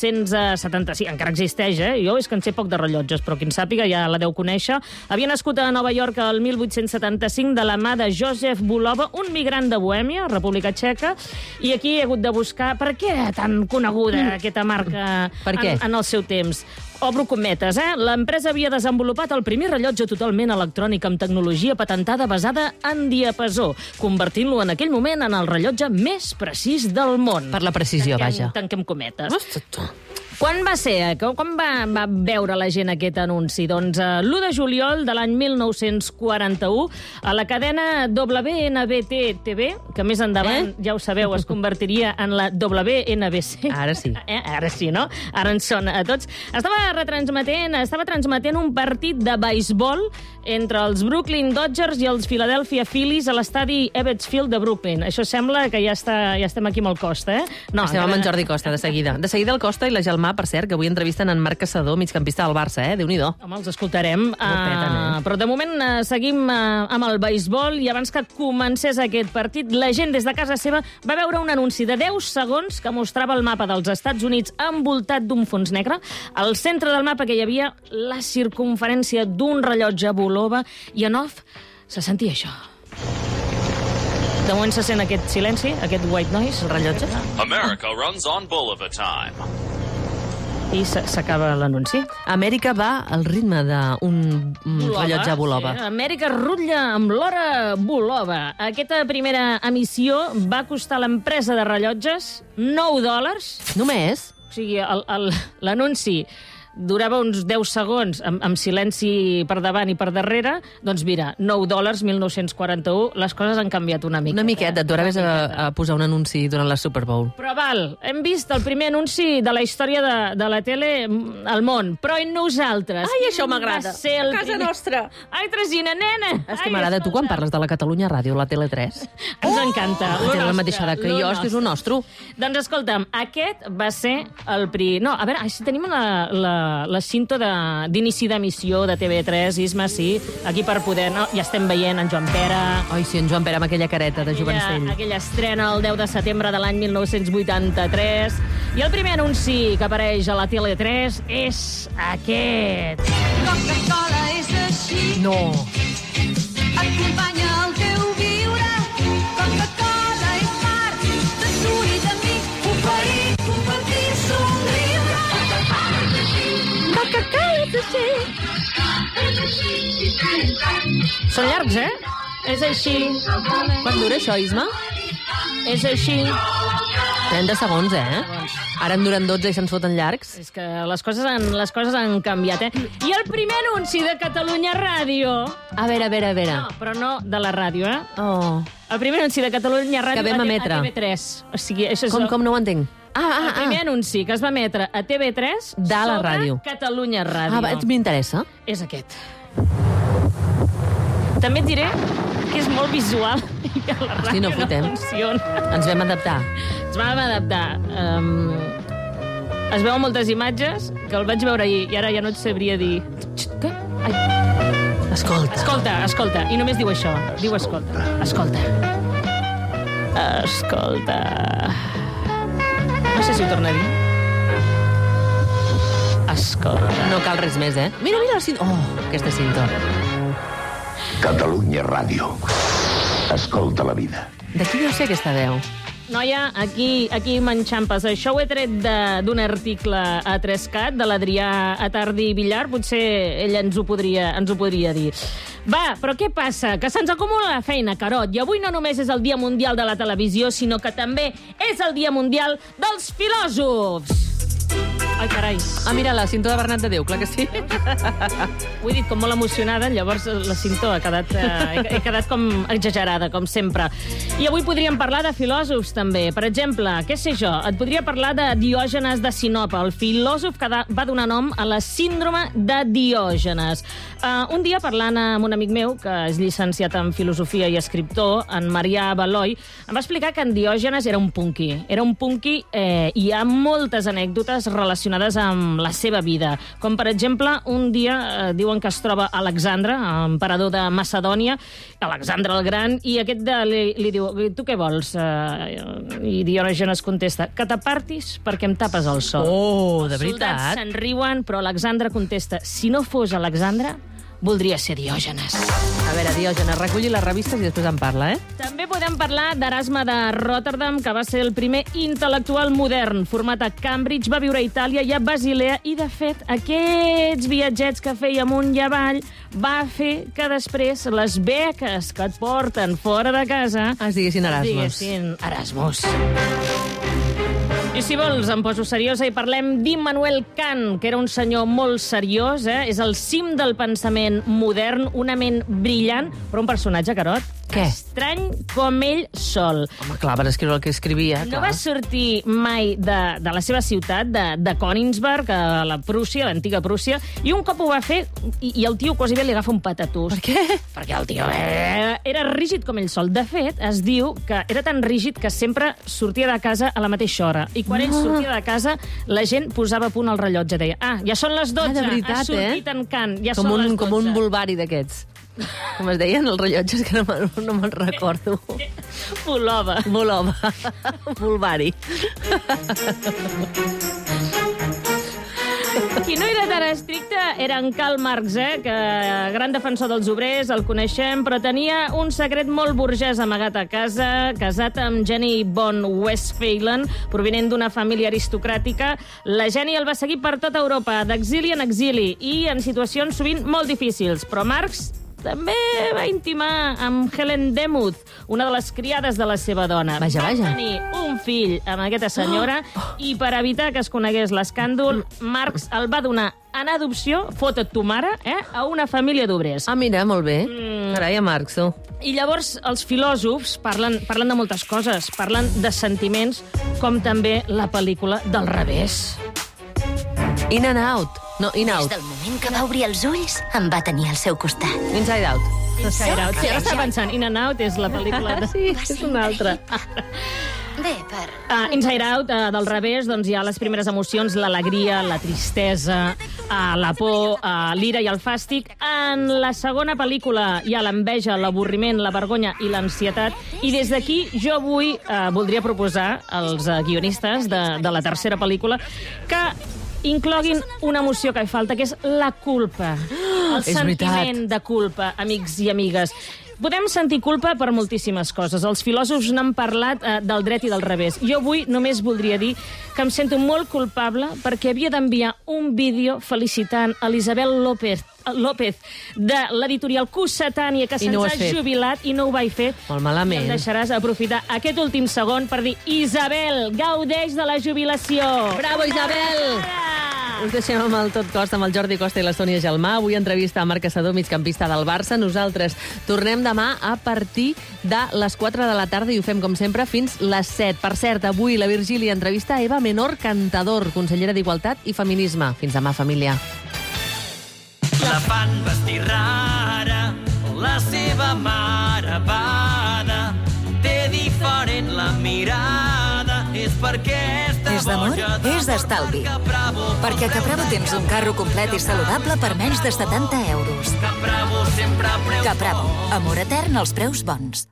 1875. Encara existeix, eh? Jo és que en sé poc de rellotges, però qui en sàpiga ja la deu conèixer. Havia nascut a Nova York el 1875 de la mà de Josef Bulova, un migrant de Bohèmia, República Txeca, i aquí he hagut de buscar per què era tan coneguda aquesta marca en el seu temps. Obro cometes, eh? L'empresa havia desenvolupat el primer rellotge totalment electrònic amb tecnologia patentada basada en diapasó, convertint-lo en aquell moment en el rellotge més precís del món. Per la precisió, vaja. Tanquem cometes. Quan va ser? Quan va veure la gent aquest anunci? Doncs l'1 de juliol de l'any 1941 a la cadena WNBT-TV, que més endavant, ja ho sabeu, es convertiria en la WNBC. Ara sí. Ara sí, no? Ara ens sona a tots. Estava transmetent un partit de beisbol entre els Brooklyn Dodgers i els Philadelphia Phillies a l'estadi Ebbets Field de Brooklyn. Això sembla que ja estem aquí amb el Costa, eh? No, estem amb en Jordi Costa, de seguida. De seguida el Costa i la Gelmà per cert, que avui entrevisten en Marc Caçador, migcampista del Barça, Déu-n'hi-do. Home, els escoltarem. Peten, Però de moment seguim amb el beisbol i abans que comencés aquest partit, la gent des de casa seva va veure un anunci de 10 segons que mostrava el mapa dels Estats Units envoltat d'un fons negre. Al centre del mapa que hi havia la circumferència d'un rellotge Bulova i en off se sentia això. De moment se sent aquest silenci, aquest white noise, el rellotge. America runs on Bulova time. I s'acaba l'anunci. Amèrica va al ritme d'un rellotge Bulova. Sí. Amèrica rutlla amb l'hora Bulova. Aquesta primera emissió va costar a l'empresa de rellotges $9. Només? O sigui, l'anunci durava uns 10 segons amb silenci per davant i per darrere, doncs mira, $9, 1941, les coses han canviat una mica. Una miqueta, t'haurà vés a posar un anunci durant la Super Bowl. Però val, hem vist el primer anunci de la història de la tele al món, però i nosaltres? Ai, això m'agrada. A casa nostra. Ai, Tresina, nena! És que m'agrada tu quan parles de la Catalunya Ràdio, la Tele3. Ens encanta. Té la mateixa edat que jo, és que és un nostre. Doncs escolta'm, aquest va ser el No, a veure, si tenim la cinta d'inici d'emissió de TV3, Isma, sí, aquí per poder... No, ja estem veient en Joan Pere. Ai, sí, en Joan Pere amb aquella careta de jovencell. Aquella estrena el 10 de setembre de l'any 1983. I el primer anunci que apareix a la Tele3 és aquest. Coca-Cola és així. No. Acompanya el teu viure. Coca-Cola és part de tu i de mi. Oferir, compartir, somriure. Són llargs, És així. Quant dura això, Isma? És així. 30 segons, Ara en duren 12 i se'ns foten llargs. És que les coses han canviat, I el primer anunci de Catalunya Ràdio... A veure. No, però no de la ràdio, Oh. El primer anunci de Catalunya Ràdio que vam emetre. A TV3. O sigui, això és... Com no ho entenc? El primer anunci que es va emetre a TV3 de la ràdio. Catalunya Ràdio. M'interessa. És aquest. També et diré que és molt visual i que a la ràdio no funciona. Ens vam adaptar. Ens vam adaptar. Es veuen moltes imatges que el vaig veure ahir i ara ja no et sabria dir... Què? Ai. Escolta. I només diu això. Diu escolta. Escolta. No sé si ho torna a dir. Escolta. No cal res més, Mira la cinta. Oh, aquesta cinta. Catalunya Ràdio. Escolta la vida. D'aquí deu ser aquesta veu. Noia, aquí m'enxampes. Això ho he tret d'un article a 3CAT de l'Adrià Atardi Villar. Potser ell ens ho podria dir. Va, però què passa? Que se'ns acumula la feina, Carot. I avui no només és el Dia Mundial de la Televisió, sinó que també és el Dia Mundial dels Filòsofs. Ai, carai. Mira, la cinta de Bernat de Déu, clar que sí. Ho he dit com molt emocionada, llavors la cinta he quedat com exagerada, com sempre. I avui podríem parlar de filòsofs, també. Per exemple, què sé jo, et podria parlar de Diògenes de Sinope, el filòsof que va donar nom a la síndrome de Diògenes. Un dia, parlant amb un amic meu, que és llicenciat en filosofia i escriptor, en Marià Baloi, em va explicar que en Diògenes era un punky. Era un punky i hi ha moltes anècdotes relacionades amb la seva vida. Com, per exemple, un dia diuen que es troba Alexandre, emperador de Macedònia, Alexandre el Gran, i aquest li diu, tu què vols? I Diògenes contesta, que t'apartis perquè em tapes el sol. Oh, de veritat? Els soldats se'n riuen, però Alexandre contesta, si no fos Alexandre, voldria ser Diògenes. A veure, Diògenes, reculli les revistes i després en parla, També podem parlar d'Erasme de Rotterdam, que va ser el primer intel·lectual modern. Format a Cambridge, va viure a Itàlia i a Basilea, i, de fet, aquests viatgets que feia amunt i avall va fer que després les beques que et porten fora de casa es diguessin Erasmus. I si vols, em poso seriosa i parlem d'Immanuel Kant, que era un senyor molt seriós, És el cim del pensament modern, una ment brillant, però un personatge, Carot, Què? Estrany com ell sol. Home, clar, per escriure el que escrivia, clar. No va sortir mai de la seva ciutat, de Königsberg, a la Prússia, l'antiga Prússia, i un cop ho va fer, i el tio quasi bé li agafa un patatús. Per què? Perquè el tio era rígid com ell sol. De fet, es diu que era tan rígid que sempre sortia de casa a la mateixa hora. I quan ell sortia de casa, la gent posava a punt el rellotge. Deia, ja són les 12, de veritat, ha sortit en Can, ja com són les 12. Com un bulvari d'aquests. Com es deien els rellotges, que no me'n recordo. Bulova. Bulvari. Qui no era tan estricte era en Karl Marx, que gran defensor dels obrers, el coneixem, però tenia un secret molt burgès amagat a casa, casat amb Jenny von Westphalen, provinent d'una família aristocràtica. La Jenny el va seguir per tota Europa, d'exili en exili, i en situacions sovint molt difícils. Però Marx també va intimar amb Helen Demuth, una de les criades de la seva dona. Vaja. Va tenir un fill amb aquesta senyora i per evitar que es conegués l'escàndol, Marx el va donar en adopció, fota't tu mare, a una família d'obrers. Ah, mira, molt bé. Carai, a Marx, tu. I llavors els filòsofs parlen de moltes coses. Parlen de sentiments, com també la pel·lícula del revés. In and Out. No, In Out. Des del moment que va obrir els ulls, em va tenir al seu costat. Inside Out. Inside Out. Sí, ara està pensant, In and Out és la pel·lícula de... Sí, és una altra. Bé, Inside Out, del revés, doncs hi ha les primeres emocions, l'alegria, la tristesa, la por, l'ira i el fàstic. En la segona pel·lícula hi ha l'enveja, l'avorriment, la vergonya i l'ansietat. I des d'aquí jo avui voldria proposar als guionistes de la tercera pel·lícula que incloguin una emoció que hi falta, que és la culpa. El sentiment de culpa, amics i amigues. Podem sentir culpa per moltíssimes coses. Els filòsofs n'han parlat del dret i del revés. Jo avui només voldria dir que em sento molt culpable perquè havia d'enviar un vídeo felicitant a l'Isabel López de l'editorial Cossetània, que se'ns ha jubilat, i no ho vaig fer. Molt malament. Em deixaràs aprofitar aquest últim segon per dir: Isabel, gaudeix de la jubilació! Bravo, Isabel! Us deixem amb el Tot Costa, amb el Jordi Costa i la Sònia Gelmà. Avui entrevista a Marc Caçador, migcampista del Barça. Nosaltres tornem demà a partir de les 4 de la tarda i ho fem, com sempre, fins les 7. Per cert, avui la Virgília entrevista a Eva Menor Cantador, consellera d'Igualtat i Feminisme. Fins demà, família. La fan vestir rara, la seva mare bada, té diferent la mirada, és perquè és d'amor, és d'estalvi. Perquè a Capravo tens un carro complet i saludable per menys de 70 euros. Capravo sempre a preus Capravo, amor etern als preus bons.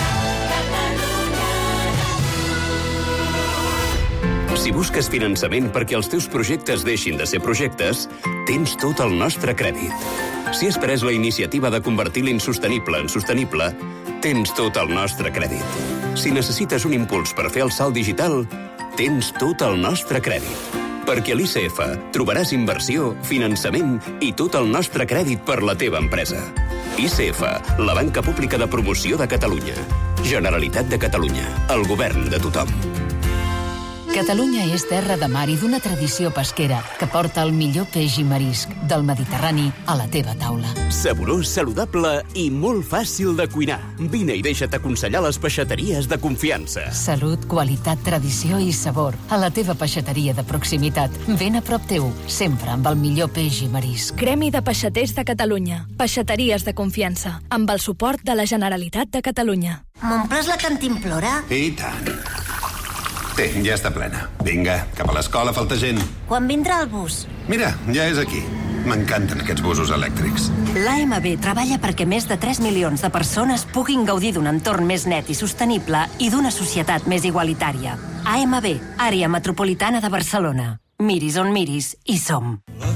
Si busques finançament perquè els teus projectes deixin de ser projectes, tens tot el nostre crèdit. Si has pres la iniciativa de convertir l'insostenible en sostenible, tens tot el nostre crèdit. Si necessites un impuls per fer el salt digital, tens tot el nostre crèdit. Perquè a l'ICF trobaràs inversió, finançament i tot el nostre crèdit per la teva empresa. ICF, la banca pública de promoció de Catalunya. Generalitat de Catalunya, el govern de tothom. Catalunya és terra de mar i d'una tradició pesquera que porta el millor peix i marisc del Mediterrani a la teva taula. Saborós, saludable i molt fàcil de cuinar. Vine i deixa't aconsellar les peixateries de confiança. Salut, qualitat, tradició i sabor. A la teva peixateria de proximitat. Ben a prop teu, sempre amb el millor peix i marisc. Gremi de Peixaters de Catalunya. Peixateries de confiança. Amb el suport de la Generalitat de Catalunya. M'omples la cantimplora? I tant. Té, ja està plena. Vinga, cap a l'escola, falta gent. Quan vindrà el bus? Mira, ja és aquí. M'encanten aquests busos elèctrics. L'AMB treballa perquè més de 3 milions de persones puguin gaudir d'un entorn més net i sostenible i d'una societat més igualitària. AMB, Àrea Metropolitana de Barcelona. Miris on miris, hi som.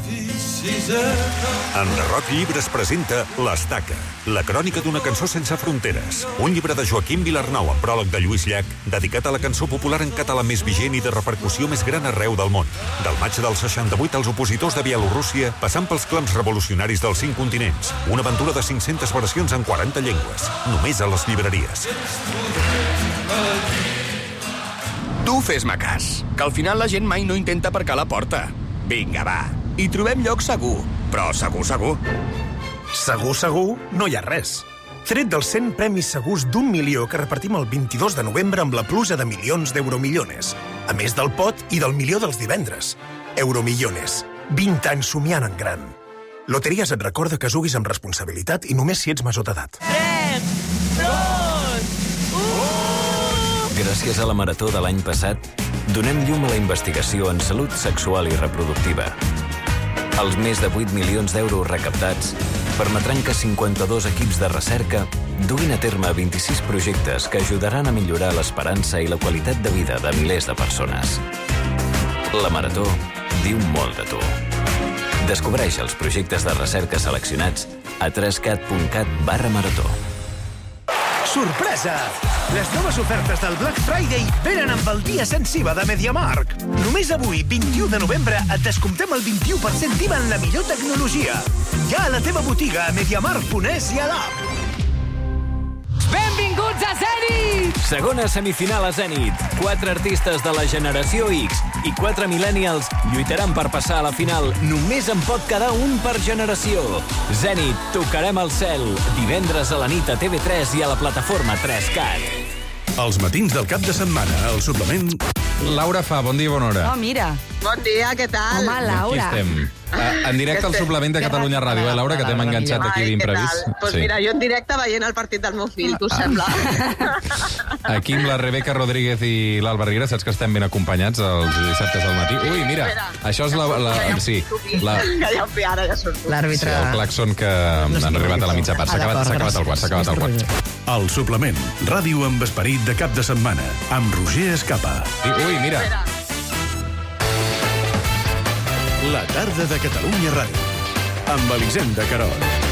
Enderroc Llibres presenta L'Estaca, la crònica d'una cançó sense fronteres. Un llibre de Joaquim Vilarnau amb pròleg de Lluís Llach, dedicat a la cançó popular en català més vigent i de repercussió més gran arreu del món. Del maig del 68 als opositors de Bielorússia, passant pels clams revolucionaris dels 5 continents. Una aventura de 500 versions en 40 llengües. Només a les llibreries. Tu fes-me cas, que al final la gent mai no intenta aparcar la porta. Vinga, va. I trobem lloc segur, però segur, segur. Segur, segur, no hi ha res. tret dels 100 premis segurs d'1 milió que repartim el 22 de novembre amb la pluja de milions d'Euromillones. A més del pot i del milió dels divendres. Euromillones. 20 anys somiant en gran. Loteries et recorda que juguis amb responsabilitat i només si ets major d'edat. 3, 2, 1... Gràcies a la Marató de l'any passat, donem llum a la investigació en salut sexual i reproductiva. Els més de 8 milions d'euros recaptats permetran que 52 equips de recerca duguin a terme 26 projectes que ajudaran a millorar l'esperança i la qualitat de vida de milers de persones. La Marató diu molt de tu. Descobreix els projectes de recerca seleccionats a 3cat.cat/marató. Sorpresa! Les noves ofertes del Black Friday venen amb el dia sensiva de MediaMarkt. Només avui, 21 de novembre, et descomptem el 21% d'IVA en la millor tecnologia. Ja a la teva botiga, a MediaMarkt.es i a l'app. Benvinguts a Zenit! Segona semifinal a Zenit. 4 artistes de la generació X i 4 millennials lluitaran per passar a la final. Només en pot quedar un per generació. Zenit, tocarem el cel. Divendres a la nit a TV3 i a la plataforma 3Cat. Els matins del cap de setmana, al suplement... Laura Fa, bon dia i bona hora. Oh, mira. Bon dia, què tal? Home, Laura. Aquí estem. En directe al suplement de Catalunya Ràdio, Laura, que t'hem enganxat aquí d'imprevist. Doncs mira, jo en directe veient el partit del meu fill, què us sembla? Aquí amb la Rebeca Rodríguez i l'Alba Riera, saps que estem ben acompanyats els dissabtes al matí. Ui, mira, això és sí. Que ja ho ara, ja surto. L'àrbitre... Sí, el claxon que han arribat a la mitja part. S'ha acabat el quart. El suplement, ràdio amb esperit de cap de setmana, amb Roger Escapa. Ui, mira. La tarda de Catalunya Ràdio, amb Elisenda Querol.